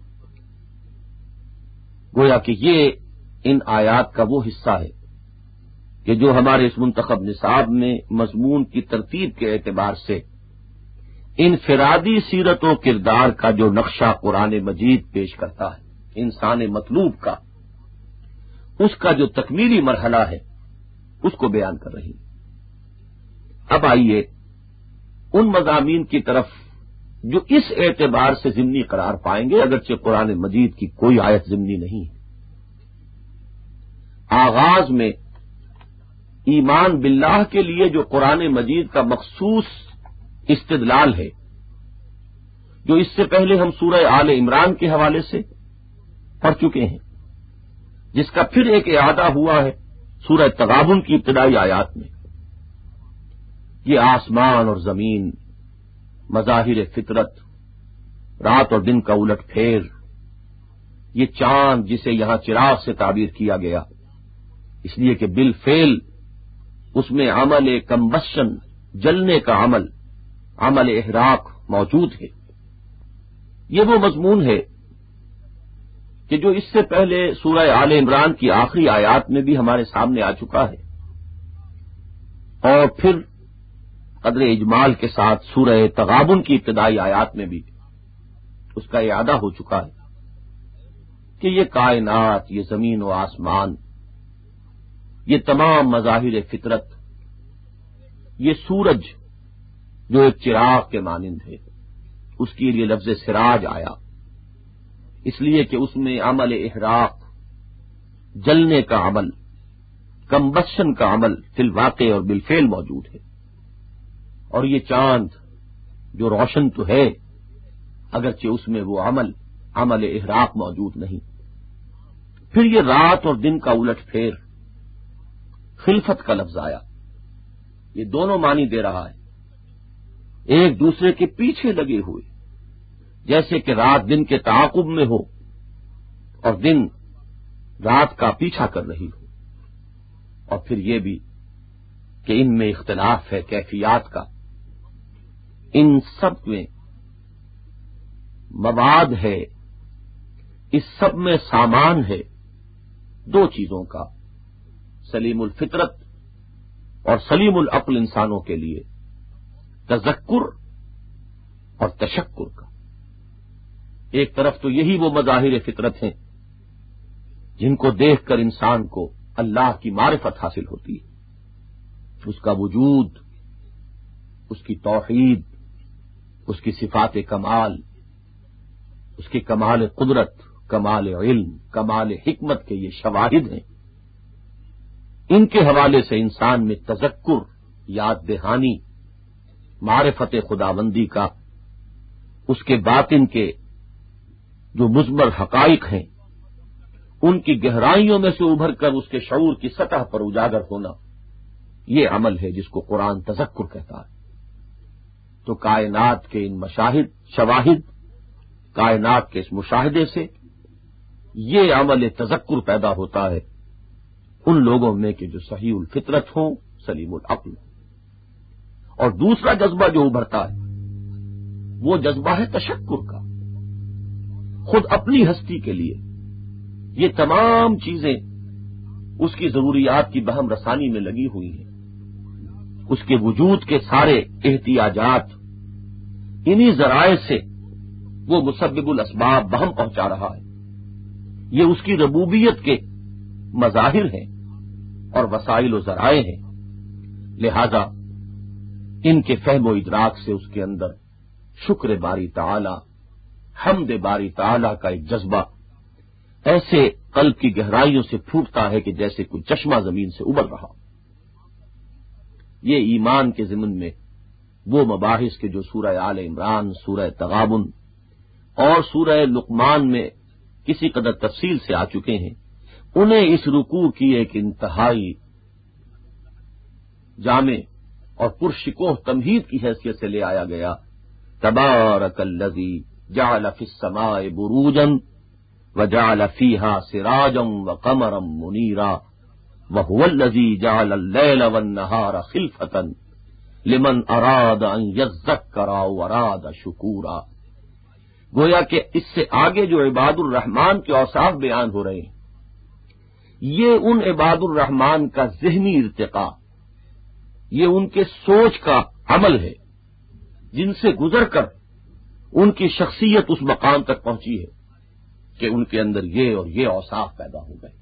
گویا کہ یہ ان آیات کا وہ حصہ ہے کہ جو ہمارے اس منتخب نصاب میں مضمون کی ترتیب کے اعتبار سے انفرادی سیرت و کردار کا جو نقشہ قرآن مجید پیش کرتا ہے، انسان مطلوب کا، اس کا جو تکمیلی مرحلہ ہے اس کو بیان کر رہی. اب آئیے ان مضامین کی طرف جو اس اعتبار سے ضمنی قرار پائیں گے، اگرچہ قرآن مجید کی کوئی آیت ضمنی نہیں ہے. آغاز میں ایمان باللہ کے لیے جو قرآن مجید کا مخصوص استدلال ہے، جو اس سے پہلے ہم سورہ آل عمران کے حوالے سے پڑھ چکے ہیں، جس کا پھر ایک اعادہ ہوا ہے سورہ تغابن کی ابتدائی آیات میں. یہ آسمان اور زمین، مظاہر فطرت، رات اور دن کا الٹ پھیر، یہ چاند جسے یہاں چراغ سے تعبیر کیا گیا اس لیے کہ بالفعل اس میں عمل کمبشن، جلنے کا عمل، عمل احراق موجود ہے. یہ وہ مضمون ہے کہ جو اس سے پہلے سورہ آل عمران کی آخری آیات میں بھی ہمارے سامنے آ چکا ہے، اور پھر قدر اجمال کے ساتھ سورہ تغابن کی ابتدائی آیات میں بھی اس کا اعادہ ہو چکا ہے کہ یہ کائنات، یہ زمین و آسمان، یہ تمام مظاہر فطرت، یہ سورج جو ایک چراغ کے مانند ہے، اس کے لیے لفظ سراج آیا اس لیے کہ اس میں عمل احراق، جلنے کا عمل، کمبشن کا عمل فی الواقع اور بالفعل موجود ہے. اور یہ چاند جو روشن تو ہے اگرچہ اس میں وہ عمل عمل احراق موجود نہیں. پھر یہ رات اور دن کا الٹ پھیر، خلفت کا لفظ آیا. یہ دونوں معنی دے رہا ہے، ایک دوسرے کے پیچھے لگے ہوئے، جیسے کہ رات دن کے تعاقب میں ہو اور دن رات کا پیچھا کر رہی ہو. اور پھر یہ بھی کہ ان میں اختلاف ہے کیفیات کا، ان سب میں مواد ہے، اس سب میں سامان ہے دو چیزوں کا، سلیم الفطرت اور سلیم العقل انسانوں کے لیے، تذکر اور تشکر کا. ایک طرف تو یہی وہ مظاہر فطرت ہیں جن کو دیکھ کر انسان کو اللہ کی معرفت حاصل ہوتی ہے، اس کا وجود، اس کی توحید، اس کی صفات کمال، اس کے کمال قدرت، کمال علم، کمال حکمت کے یہ شواہد ہیں. ان کے حوالے سے انسان میں تذکر، یاد دہانی، معرفت خداوندی کا، اس کے باطن کے جو مضمر حقائق ہیں ان کی گہرائیوں میں سے ابھر کر اس کے شعور کی سطح پر اجاگر ہونا، یہ عمل ہے جس کو قرآن تذکر کہتا ہے. تو کائنات کے ان مشاہد، شواہد، کائنات کے اس مشاہدے سے یہ عمل تذکر پیدا ہوتا ہے ان لوگوں میں کہ جو صحیح الفطرت ہوں، سلیم العقل. اور دوسرا جذبہ جو ابھرتا ہے وہ جذبہ ہے تشکر کا. خود اپنی ہستی کے لیے یہ تمام چیزیں اس کی ضروریات کی بہم رسانی میں لگی ہوئی ہیں. اس کے وجود کے سارے احتیاجات انہی ذرائع سے وہ مسبب الاسباب بہم پہنچا رہا ہے. یہ اس کی ربوبیت کے مظاہر ہیں اور وسائل و ذرائع ہیں. لہذا ان کے فہم و ادراک سے اس کے اندر شکر باری تعالی، حمد باری تعالی کا ایک جذبہ ایسے قلب کی گہرائیوں سے پھوٹتا ہے کہ جیسے کوئی چشمہ زمین سے ابھر رہا. یہ ایمان کے ضمن میں وہ مباحث کے جو سورہ آل عمران، سورہ تغابن اور سورہ لقمان میں کسی قدر تفصیل سے آ چکے ہیں، انہیں اس رکوع کی ایک انتہائی جامع اور پرشکوہ تمہید کی حیثیت سے لے آیا گیا. تبارک الذی جعل فی السماء بروجا وجعل فیہا سراجا وقمرا منیرا وهو الذی جعل اللیل والنہار خلفۃ لمن اراد ان یذکر او اراد شکورا. گویا کہ اس سے آگے جو عباد الرحمان کے اوصاف بیان ہو رہے ہیں، یہ ان عباد الرحمان کا ذہنی ارتقاء، یہ ان کے سوچ کا عمل ہے جن سے گزر کر ان کی شخصیت اس مقام تک پہنچی ہے کہ ان کے اندر یہ اور یہ اوصاف پیدا ہو گئے.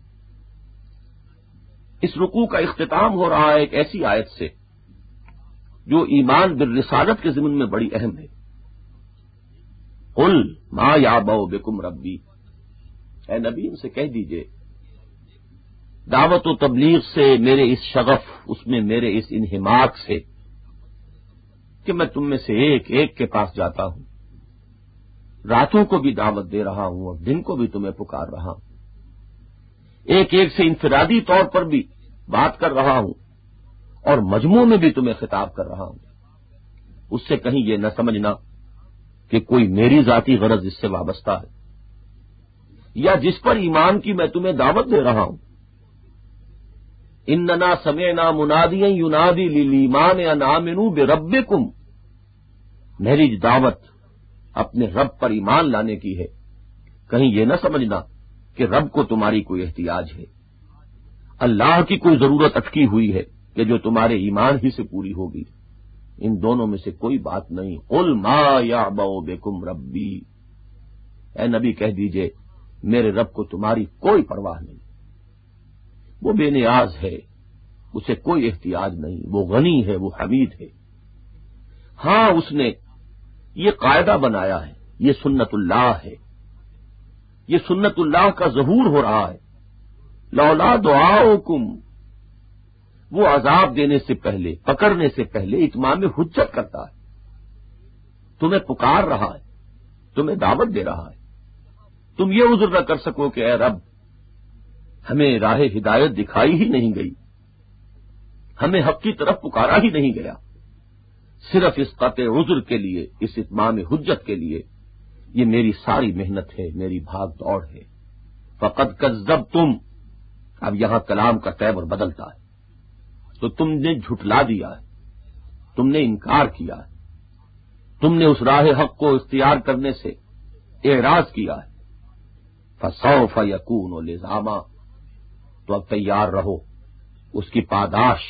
اس رکوع کا اختتام ہو رہا ہے ایک ایسی آیت سے جو ایمان بالرسالت کے ضمن میں بڑی اہم ہے. قل ما یعبأ بکم ربی، اے نبی ان سے کہہ دیجئے دعوت و تبلیغ سے، میرے اس شغف، اس میں میرے اس انہماک سے کہ میں تم میں سے ایک ایک کے پاس جاتا ہوں، راتوں کو بھی دعوت دے رہا ہوں اور دن کو بھی تمہیں پکار رہا ہوں، ایک ایک سے انفرادی طور پر بھی بات کر رہا ہوں اور مجموع میں بھی تمہیں خطاب کر رہا ہوں. اس سے کہیں یہ نہ سمجھنا کہ کوئی میری ذاتی غرض اس سے وابستہ ہے، یا جس پر ایمان کی میں تمہیں دعوت دے رہا ہوں. اننا سمعنا منادیا ینادی للایمان ان آمنوا بربکم، میری دعوت اپنے رب پر ایمان لانے کی ہے. کہیں یہ نہ سمجھنا کہ رب کو تمہاری کوئی احتیاج ہے، اللہ کی کوئی ضرورت اٹکی ہوئی ہے کہ جو تمہارے ایمان ہی سے پوری ہوگی. ان دونوں میں سے کوئی بات نہیں. قل ما یعبأ بکم ربی، اے نبی کہہ دیجئے میرے رب کو تمہاری کوئی پرواہ نہیں، وہ بے نیاز ہے، اسے کوئی احتیاج نہیں، وہ غنی ہے، وہ حمید ہے. ہاں اس نے یہ قاعدہ بنایا ہے، یہ سنت اللہ ہے، یہ سنت اللہ کا ظہور ہو رہا ہے. لولا دعاؤکم، وہ عذاب دینے سے پہلے، پکڑنے سے پہلے اتمام حجت کرتا ہے، تمہیں پکار رہا ہے، تمہیں دعوت دے رہا ہے. تم یہ عذر نہ کر سکو کہ اے رب ہمیں راہ ہدایت دکھائی ہی نہیں گئی، ہمیں حق کی طرف پکارا ہی نہیں گیا. صرف اس قطع عذر کے لیے، اس اتمام حجت کے لیے یہ میری ساری محنت ہے، میری بھاگ دوڑ ہے. فقد کذبتم، اب یہاں کلام کا تیور بدلتا ہے، تو تم نے جھٹلا دیا ہے، تم نے انکار کیا ہے، تم نے اس راہ حق کو اختیار کرنے سے اعراض کیا ہے. فسوف یکون لزاما، تو اب تیار رہو، اس کی پاداش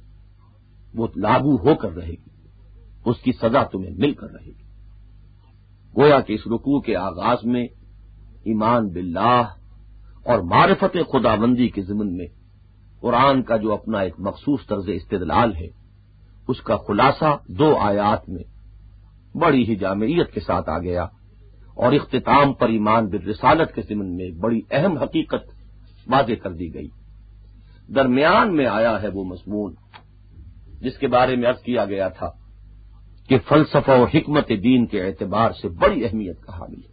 وہ لاگو ہو کر رہے گی، اس کی سزا تمہیں مل کر رہے گی. گویا کہ اس رکوع کے آغاز میں ایمان باللہ اور معرفت خداوندی کے ضمن میں قرآن کا جو اپنا ایک مخصوص طرز استدلال ہے، اس کا خلاصہ دو آیات میں بڑی ہی جامعیت کے ساتھ آ گیا، اور اختتام پر ایمان بالرسالت کے ضمن میں بڑی اہم حقیقت واضح کر دی گئی. درمیان میں آیا ہے وہ مضمون جس کے بارے میں عرض کیا گیا تھا کہ فلسفہ و حکمت دین کے اعتبار سے بڑی اہمیت کا حامل ہے.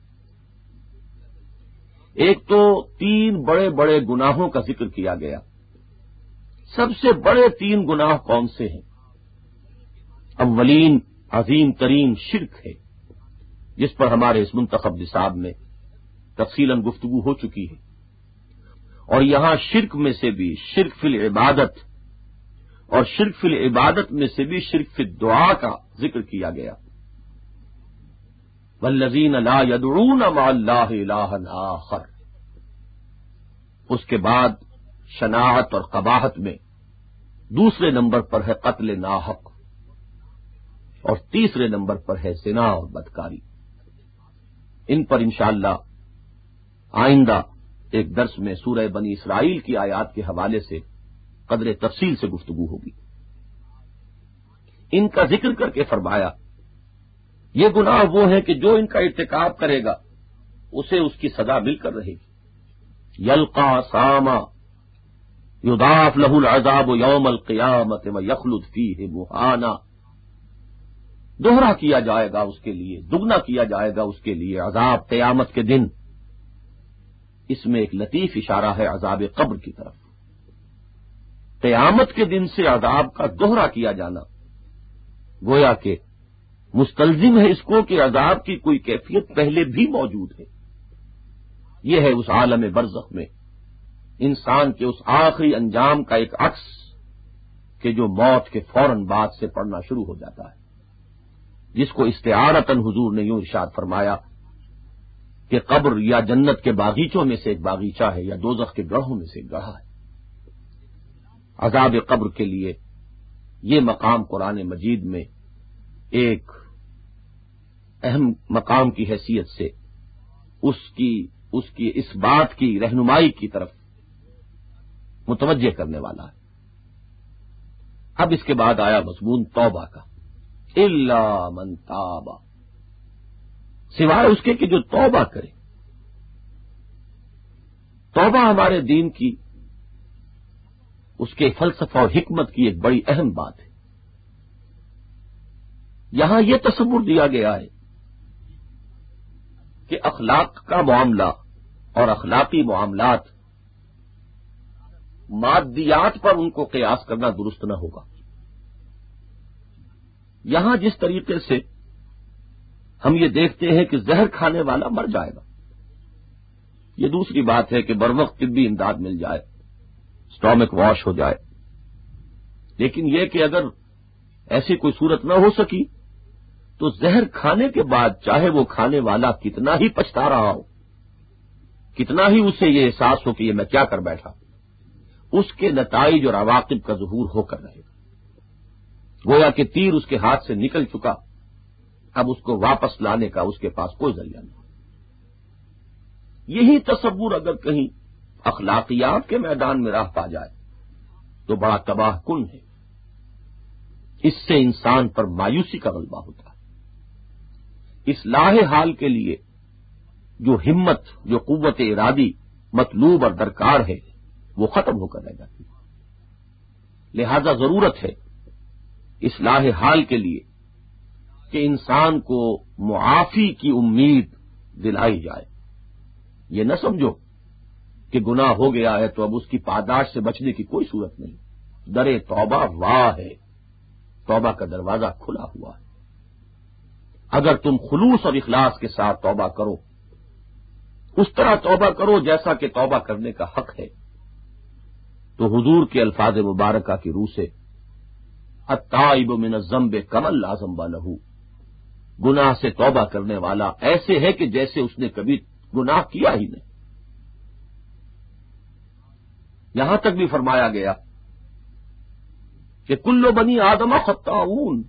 ایک تو تین بڑے بڑے گناہوں کا ذکر کیا گیا. سب سے بڑے تین گناہ کون سے ہیں؟ اولین عظیم ترین شرک ہے، جس پر ہمارے اس منتخب نصاب میں تفصیلاً گفتگو ہو چکی ہے، اور یہاں شرک میں سے بھی شرک فی العبادت اور شرک فی العبادت میں سے بھی شرک فی الدعاء کا ذکر کیا گیا. والذین لا يدعون مع اللہ الہا آخر. اس کے بعد شناعت اور قباحت میں دوسرے نمبر پر ہے قتل ناحق اور تیسرے نمبر پر ہے زنا اور بدکاری. ان پر انشاءاللہ آئندہ ایک درس میں سورہ بنی اسرائیل کی آیات کے حوالے سے قدر تفصیل سے گفتگو ہوگی. ان کا ذکر کر کے فرمایا یہ گناہ وہ ہیں کہ جو ان کا ارتکاب کرے گا اسے اس کی سزا مل کر رہے گی. یلقا ساما یضاعف لہ العذاب یوم القیامت ویخلد فیہ مہانا. دوہرا کیا جائے گا اس کے لیے، دگنا کیا جائے گا اس کے لیے عذاب قیامت کے دن. اس میں ایک لطیف اشارہ ہے عذاب قبر کی طرف. قیامت کے دن سے عذاب کا دوہرا کیا جانا گویا کہ مستلزم ہے اس کو کہ عذاب کی کوئی کیفیت پہلے بھی موجود ہے. یہ ہے اس عالم برزخ میں انسان کے اس آخری انجام کا ایک عکس کہ جو موت کے فوراً بعد سے پڑنا شروع ہو جاتا ہے، جس کو استعارتاً حضور نے یوں ارشاد فرمایا کہ قبر یا جنت کے باغیچوں میں سے ایک باغیچہ ہے یا دوزخ کے گڑھوں میں سے ایک گڑھا ہے. عذاب قبر کے لیے یہ مقام قرآن مجید میں ایک اہم مقام کی حیثیت سے اس کی اس کی اس بات کی رہنمائی کی طرف متوجہ کرنے والا ہے. اب اس کے بعد آیا مضمون توبہ کا. الا من تاب، سوائے اس کے کہ جو توبہ کرے. توبہ ہمارے دین کی اس کے فلسفہ اور حکمت کی ایک بڑی اہم بات ہے. یہاں یہ تصور دیا گیا ہے کہ اخلاق کا معاملہ اور اخلاقی معاملات مادیات پر ان کو قیاس کرنا درست نہ ہوگا. یہاں جس طریقے سے ہم یہ دیکھتے ہیں کہ زہر کھانے والا مر جائے گا، یہ دوسری بات ہے کہ بر وقت طبی امداد مل جائے، اسٹامک واش ہو جائے. لیکن یہ کہ اگر ایسی کوئی صورت نہ ہو سکی تو زہر کھانے کے بعد چاہے وہ کھانے والا کتنا ہی پچھتا رہا ہو، کتنا ہی اسے یہ احساس ہو کہ یہ میں کیا کر بیٹھا، اس کے نتائج اور عواقب کا ظہور ہو کر رہے گا. گویا کہ تیر اس کے ہاتھ سے نکل چکا، اب اس کو واپس لانے کا اس کے پاس کوئی ذریعہ نہیں. یہی تصور اگر کہیں اخلاقیات کے میدان میں راہ پا جائے تو بڑا تباہ کن ہے. اس سے انسان پر مایوسی کا غلبہ ہوتا ہے. اصلاح حال کے لیے جو ہمت، جو قوت ارادی مطلوب اور درکار ہے وہ ختم ہو کر رہ جاتی ہے. لہذا ضرورت ہے اصلاح حال کے لیے کہ انسان کو معافی کی امید دلائی جائے. یہ نہ سمجھو کہ گناہ ہو گیا ہے تو اب اس کی پاداش سے بچنے کی کوئی صورت نہیں. در توبہ واہ ہے، توبہ کا دروازہ کھلا ہوا ہے. اگر تم خلوص اور اخلاص کے ساتھ توبہ کرو، اس طرح توبہ کرو جیسا کہ توبہ کرنے کا حق ہے، تو حضور کے الفاظ مبارکہ کی روح سے التائب من الذنب کمن لا ذنب لہ، گناہ سے توبہ کرنے والا ایسے ہے کہ جیسے اس نے کبھی گناہ کیا ہی نہیں. یہاں تک بھی فرمایا گیا کہ کل بنی آدم خطاؤون،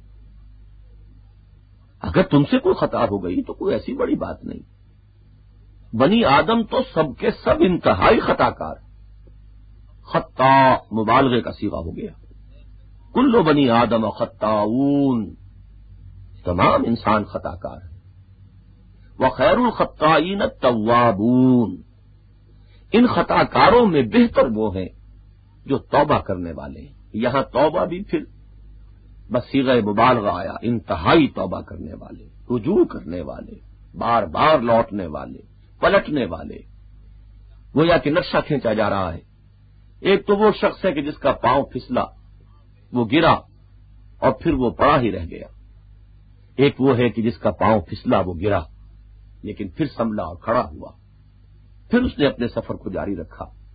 اگر تم سے کوئی خطا ہو گئی تو کوئی ایسی بڑی بات نہیں. بنی آدم تو سب کے سب انتہائی خطا کار. خطا مبالغے کا صیغہ ہو گیا. کل بنی آدم خطاؤون، تمام انسان خطا کار ہے. وخیر الخطائین التوابون، ان خطا کاروں میں بہتر وہ ہیں جو توبہ کرنے والے ہیں. یہاں توبہ بھی پھر بس صیغہ مبالغہ آیا، انتہائی توبہ کرنے والے، رجوع کرنے والے، بار بار لوٹنے والے، پلٹنے والے. گویا کہ نقشہ کھینچا جا رہا ہے. ایک تو وہ شخص ہے کہ جس کا پاؤں پھسلا، وہ گرا اور پھر وہ پڑا ہی رہ گیا. ایک وہ ہے کہ جس کا پاؤں پھسلا، وہ گرا لیکن پھر سنبھلا اور کھڑا ہوا، پھر اس نے اپنے سفر کو جاری رکھا.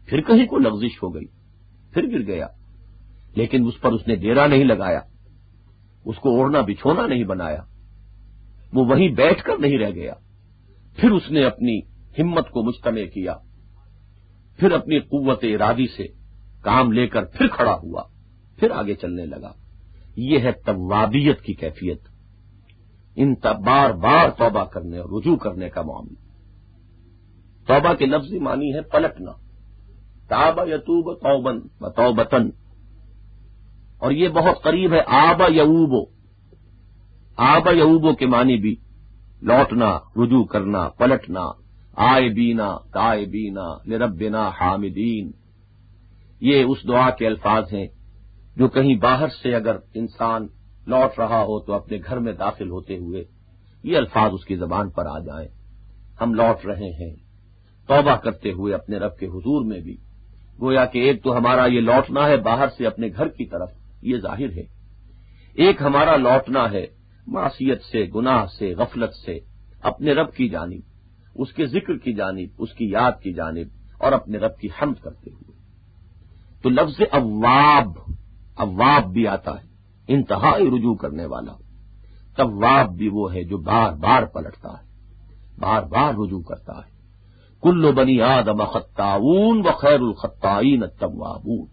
پھر کہیں کو لغزش ہو گئی، پھر گر گیا، لیکن اس پر اس نے ڈیرا نہیں لگایا، اس کو اوڑھنا بچھونا نہیں بنایا، وہ وہیں بیٹھ کر نہیں رہ گیا، پھر اس نے اپنی ہمت کو مجتمع کیا، پھر اپنی قوت ارادی سے کام لے کر پھر کھڑا ہوا، پھر آگے چلنے لگا۔ یہ ہے توابیت کی کیفیت، ان بار بار توبہ کرنے اور رجوع کرنے کا معاملہ۔ توبہ کے لفظی معنی ہے پلٹنا، تاب یتوب توبن و توبتن، اور یہ بہت قریب ہے آب یعوبو۔ آب یعوبو کے معنی بھی لوٹنا، رجوع کرنا، پلٹنا، آئے بینا تائے بینا لربنا حامدین۔ یہ اس دعا کے الفاظ ہیں جو کہیں باہر سے اگر انسان لوٹ رہا ہو تو اپنے گھر میں داخل ہوتے ہوئے یہ الفاظ اس کی زبان پر آ جائیں، ہم لوٹ رہے ہیں توبہ کرتے ہوئے اپنے رب کے حضور میں بھی۔ گویا کہ ایک تو ہمارا یہ لوٹنا ہے باہر سے اپنے گھر کی طرف، یہ ظاہر ہے، ایک ہمارا لوٹنا ہے معصیت سے، گناہ سے، غفلت سے اپنے رب کی جانب، اس کے ذکر کی جانب، اس کی یاد کی جانب، اور اپنے رب کی حمد کرتے ہوئے۔ تو لفظ اواب، اواب بھی آتا ہے انتہائی رجوع کرنے والا، تواب بھی وہ ہے جو بار بار پلٹتا ہے، بار بار رجوع کرتا ہے۔ کل بنی آدم خطاؤون و خیر الخطائین التوابون۔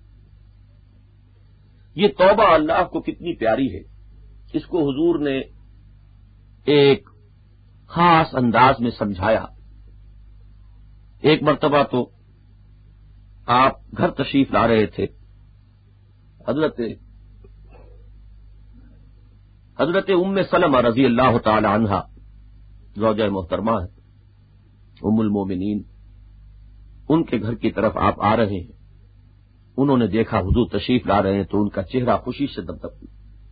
یہ توبہ اللہ کو کتنی پیاری ہے، اس کو حضور نے ایک خاص انداز میں سمجھایا۔ ایک مرتبہ تو آپ گھر تشریف لا رہے تھے، حضرت حضرت ام سلمہ رضی اللہ تعالی عنہا زوجہ محترمہ ہے، ام المومنین، ان کے گھر کی طرف آپ آ رہے ہیں، انہوں نے دیکھا حضور تشریف لا رہے ہیں تو ان کا چہرہ خوشی سے دمدم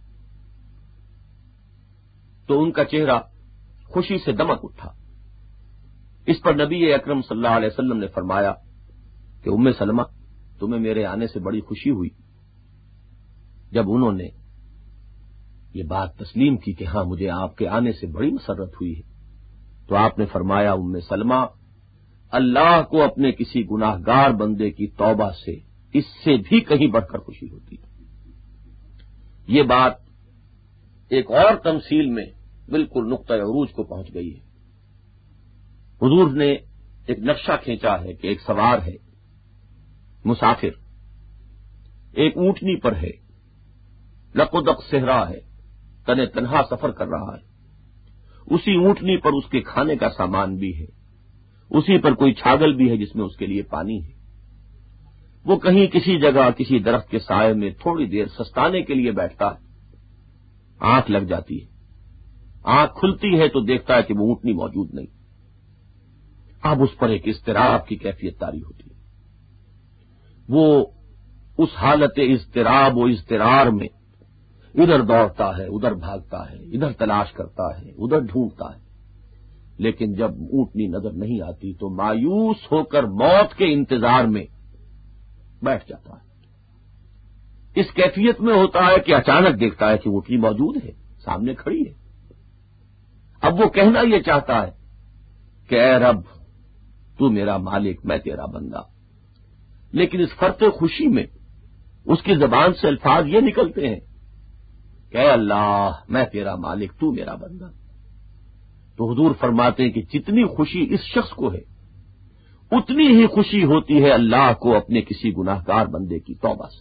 تو ان کا چہرہ خوشی سے دمک اٹھا۔ اس پر نبی اکرم صلی اللہ علیہ وسلم نے فرمایا کہ ام سلمہ تمہیں میرے آنے سے بڑی خوشی ہوئی۔ جب انہوں نے یہ بات تسلیم کی کہ ہاں مجھے آپ کے آنے سے بڑی مسرت ہوئی ہے، تو آپ نے فرمایا ام سلمہ، اللہ کو اپنے کسی گناہ گار بندے کی توبہ سے اس سے بھی کہیں بڑھ کر خوشی ہوتی ہے۔ یہ بات ایک اور تمثیل میں بالکل نقطہ عروج کو پہنچ گئی ہے۔ حضور نے ایک نقشہ کھینچا ہے کہ ایک سوار ہے، مسافر، ایک اونٹنی پر ہے، لقدق صحرا ہے، تن تنہا سفر کر رہا ہے، اسی اونٹنی پر اس کے کھانے کا سامان بھی ہے، اسی پر کوئی چھاگل بھی ہے جس میں اس کے لیے پانی ہے۔ وہ کہیں کسی جگہ کسی درخت کے سائے میں تھوڑی دیر سستانے کے لیے بیٹھتا ہے، آنکھ لگ جاتی ہے، آنکھ کھلتی ہے تو دیکھتا ہے کہ وہ اونٹنی موجود نہیں۔ اب اس پر ایک اضطراب کی کیفیت طاری ہوتی ہے، وہ اس حالت اضطراب و اضطرار میں ادھر دوڑتا ہے، ادھر بھاگتا ہے، ادھر تلاش کرتا ہے، ادھر ڈھونڈتا ہے، لیکن جب اونٹنی نظر نہیں آتی تو مایوس ہو کر موت کے انتظار میں بیٹھ جاتا ہے۔ اس کیفیت میں ہوتا ہے کہ اچانک دیکھتا ہے کہ اونٹنی موجود ہے، سامنے کھڑی ہے۔ اب وہ کہنا یہ چاہتا ہے کہ اے رب تو میرا مالک، میں تیرا بندہ، لیکن اس فرط خوشی میں اس کی زبان سے الفاظ یہ نکلتے ہیں کہ اے اللہ میں تیرا مالک، تو میرا بندہ۔ تو حضور فرماتے ہیں کہ جتنی خوشی اس شخص کو ہے اتنی ہی خوشی ہوتی ہے اللہ کو اپنے کسی گناہ گار بندے کی توبہ سے۔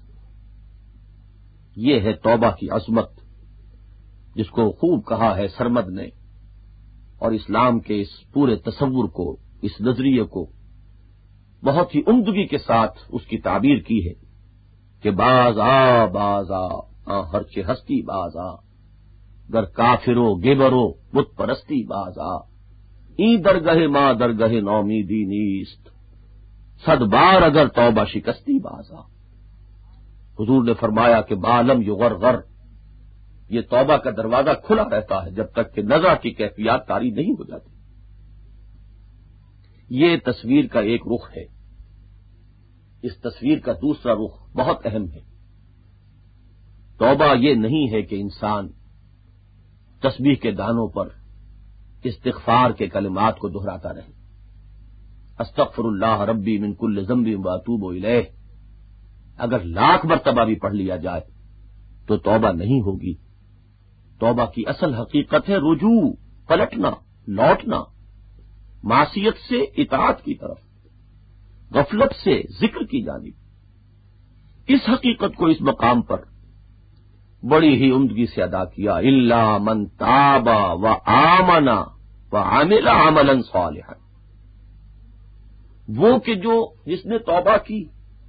یہ ہے توبہ کی عظمت، جس کو خوب کہا ہے سرمد نے، اور اسلام کے اس پورے تصور کو، اس نظریے کو بہت ہی عمدگی کے ساتھ اس کی تعبیر کی ہے کہ باز آ باز آ آ ہرچ ہستی باز آ، گر کافرو گیبرو بت پرستی باز آ، ای درگہ ماں درگہ نومیدی نیست، صد بار اگر توبہ شکستی باز آ۔ حضور نے فرمایا کہ بالم یغرغر، یہ توبہ کا دروازہ کھلا رہتا ہے جب تک کہ نزع کی کیفیات طاری نہیں ہو جاتی۔ یہ تصویر کا ایک رخ ہے۔ اس تصویر کا دوسرا رخ بہت اہم ہے۔ توبہ یہ نہیں ہے کہ انسان تسبیح کے دانوں پر استغفار کے کلمات کو دہراتا رہے، استغفر اللہ ربی من کل ذنب واتوب الیہ، اگر لاکھ مرتبہ بھی پڑھ لیا جائے تو توبہ نہیں ہوگی۔ توبہ کی اصل حقیقت ہے رجوع، پلٹنا، لوٹنا، معصیت سے اطاعت کی طرف، غفلت سے ذکر کی جانب۔ اس حقیقت کو اس مقام پر بڑی ہی عمدگی سے ادا کیا، الا من تاب و آمن و عمل عملا صالحا، وہ کہ جو جس نے توبہ کی،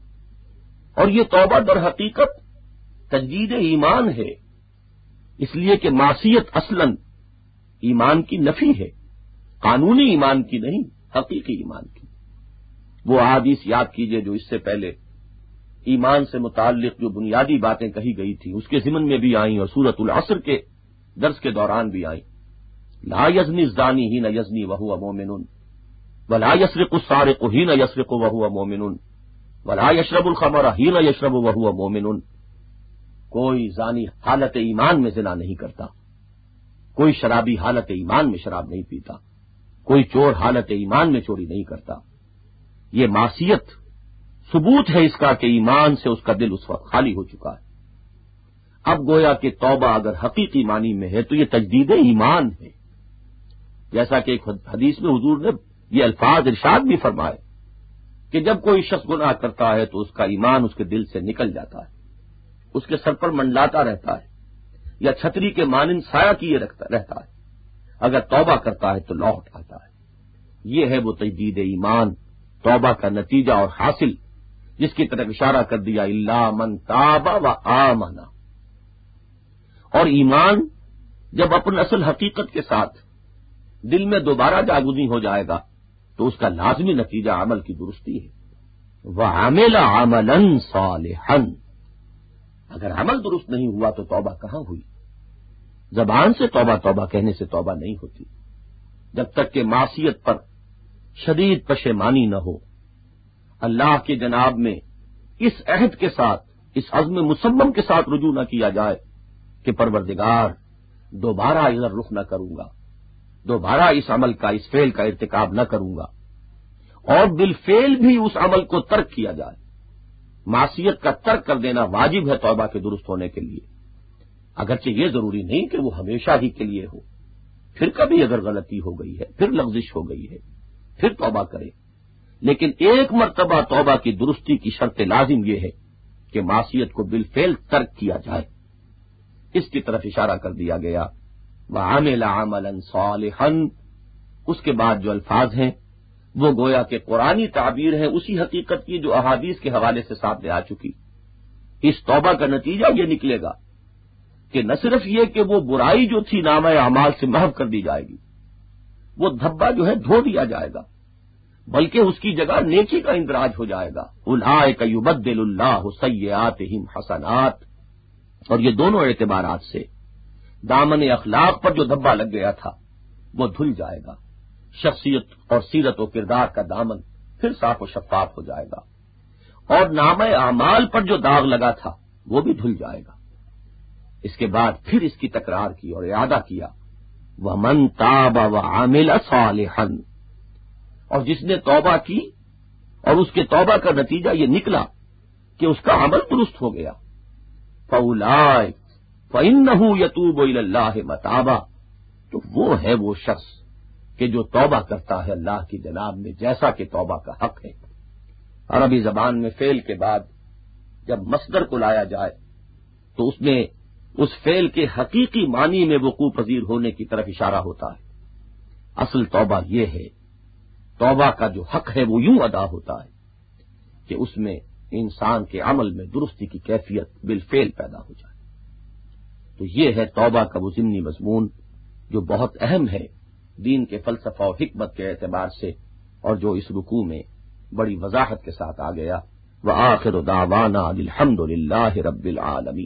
اور یہ توبہ در حقیقت تجدید ایمان ہے، اس لیے کہ معصیت اصلاً ایمان کی نفی ہے، قانونی ایمان کی نہیں، حقیقی ایمان کی۔ وہ احادیث یاد کیجئے جو اس سے پہلے ایمان سے متعلق جو بنیادی باتیں کہی گئی تھی اس کے ضمن میں بھی آئیں، اور سورۃ العصر کے درس کے دوران بھی آئیں۔ لا یزنی الزانی حین یزنی وہو مؤمن ولا یسرق السارق حین یسرق وہو مؤمن ولا یشرب الخمر حین یشرب وہو مؤمن، کوئی زانی حالت ایمان میں زنا نہیں کرتا، کوئی شرابی حالت ایمان میں شراب نہیں پیتا، کوئی چور حالت ایمان میں چوری نہیں کرتا۔ یہ معصیت ثبوت ہے اس کا کہ ایمان سے اس کا دل اس وقت خالی ہو چکا ہے۔ اب گویا کہ توبہ اگر حقیقی معنی میں ہے تو یہ تجدید ایمان ہے، جیسا کہ ایک حدیث میں حضور نے یہ الفاظ ارشاد بھی فرمائے کہ جب کوئی شخص گناہ کرتا ہے تو اس کا ایمان اس کے دل سے نکل جاتا ہے، اس کے سر پر منڈلاتا رہتا ہے، یا چھتری کے مانند سایہ کیے رہتا ہے، اگر توبہ کرتا ہے تو لوٹ آتا ہے۔ یہ ہے وہ تجدید ایمان، توبہ کا نتیجہ اور حاصل، جس کی طرف اشارہ کر دیا الا من تاب و آمن۔ اور ایمان جب اپنی اصل حقیقت کے ساتھ دل میں دوبارہ جاگزی ہو جائے گا تو اس کا لازمی نتیجہ عمل کی درستی ہے۔ وعمل عملا صالحا، اگر عمل درست نہیں ہوا تو توبہ کہاں ہوئی؟ زبان سے توبہ توبہ کہنے سے توبہ نہیں ہوتی، جب تک کہ معصیت پر شدید پشیمانی نہ ہو، اللہ کے جناب میں اس عہد کے ساتھ، اس عزم مصمم کے ساتھ رجوع نہ کیا جائے کہ پروردگار دوبارہ ادھر رخ نہ کروں گا، دوبارہ اس عمل کا، اس فعل کا ارتکاب نہ کروں گا، اور بالفعل بھی اس عمل کو ترک کیا جائے۔ معصیت کا ترک کر دینا واجب ہے توبہ کے درست ہونے کے لیے، اگرچہ یہ ضروری نہیں کہ وہ ہمیشہ ہی کے لیے ہو، پھر کبھی اگر غلطی ہو گئی ہے، پھر لغزش ہو گئی ہے، پھر توبہ کرے، لیکن ایک مرتبہ توبہ کی درستی کی شرط لازم یہ ہے کہ معصیت کو بالفعل ترک کیا جائے۔ اس کی طرف اشارہ کر دیا گیا وعمل عملا صالحا۔ اس کے بعد جو الفاظ ہیں وہ گویا کہ قرآنی تعبیر ہے اسی حقیقت کی جو احادیث کے حوالے سے سامنے آ چکی۔ اس توبہ کا نتیجہ یہ نکلے گا کہ نہ صرف یہ کہ وہ برائی جو تھی نامہ اعمال سے محو کر دی جائے گی، وہ دھبا جو ہے دھو دیا جائے گا، بلکہ اس کی جگہ نیکی کا اندراج ہو جائے گا۔ اولئک یبدل اللہ سیئاتہم حسنات۔ اور یہ دونوں اعتبارات سے دامن اخلاق پر جو دھبا لگ گیا تھا وہ دھل جائے گا، شخصیت اور سیرت و کردار کا دامن پھر صاف و شفاف ہو جائے گا، اور نامہ اعمال پر جو داغ لگا تھا وہ بھی دھل جائے گا۔ اس کے بعد پھر اس کی تکرار کی اور اعادہ کیا وَمَن تَابَ وَعَمِلَ صَالِحًا، اور جس نے توبہ کی اور اس کے توبہ کا نتیجہ یہ نکلا کہ اس کا عمل درست ہو گیا، فَأُولَٰئِکَ فَإِنَّهُ يَتُوبُ إِلَى اللَّهِ مَتَابًا، تو وہ ہے وہ شخص کہ جو توبہ کرتا ہے اللہ کی جناب میں جیسا کہ توبہ کا حق ہے۔ عربی زبان میں فعل کے بعد جب مصدر کو لایا جائے تو اس میں اس فعل کے حقیقی معنی میں وقوع پذیر ہونے کی طرف اشارہ ہوتا ہے۔ اصل توبہ یہ ہے، توبہ کا جو حق ہے وہ یوں ادا ہوتا ہے کہ اس میں انسان کے عمل میں درستی کی کیفیت بالفعل پیدا ہو جائے۔ تو یہ ہے توبہ کا وہ ضمنی مضمون جو بہت اہم ہے دین کے فلسفہ و حکمت کے اعتبار سے، اور جو اس رکوع میں بڑی وضاحت کے ساتھ آ گیا۔ وآخر دعوانا الحمد للہ رب العالمین۔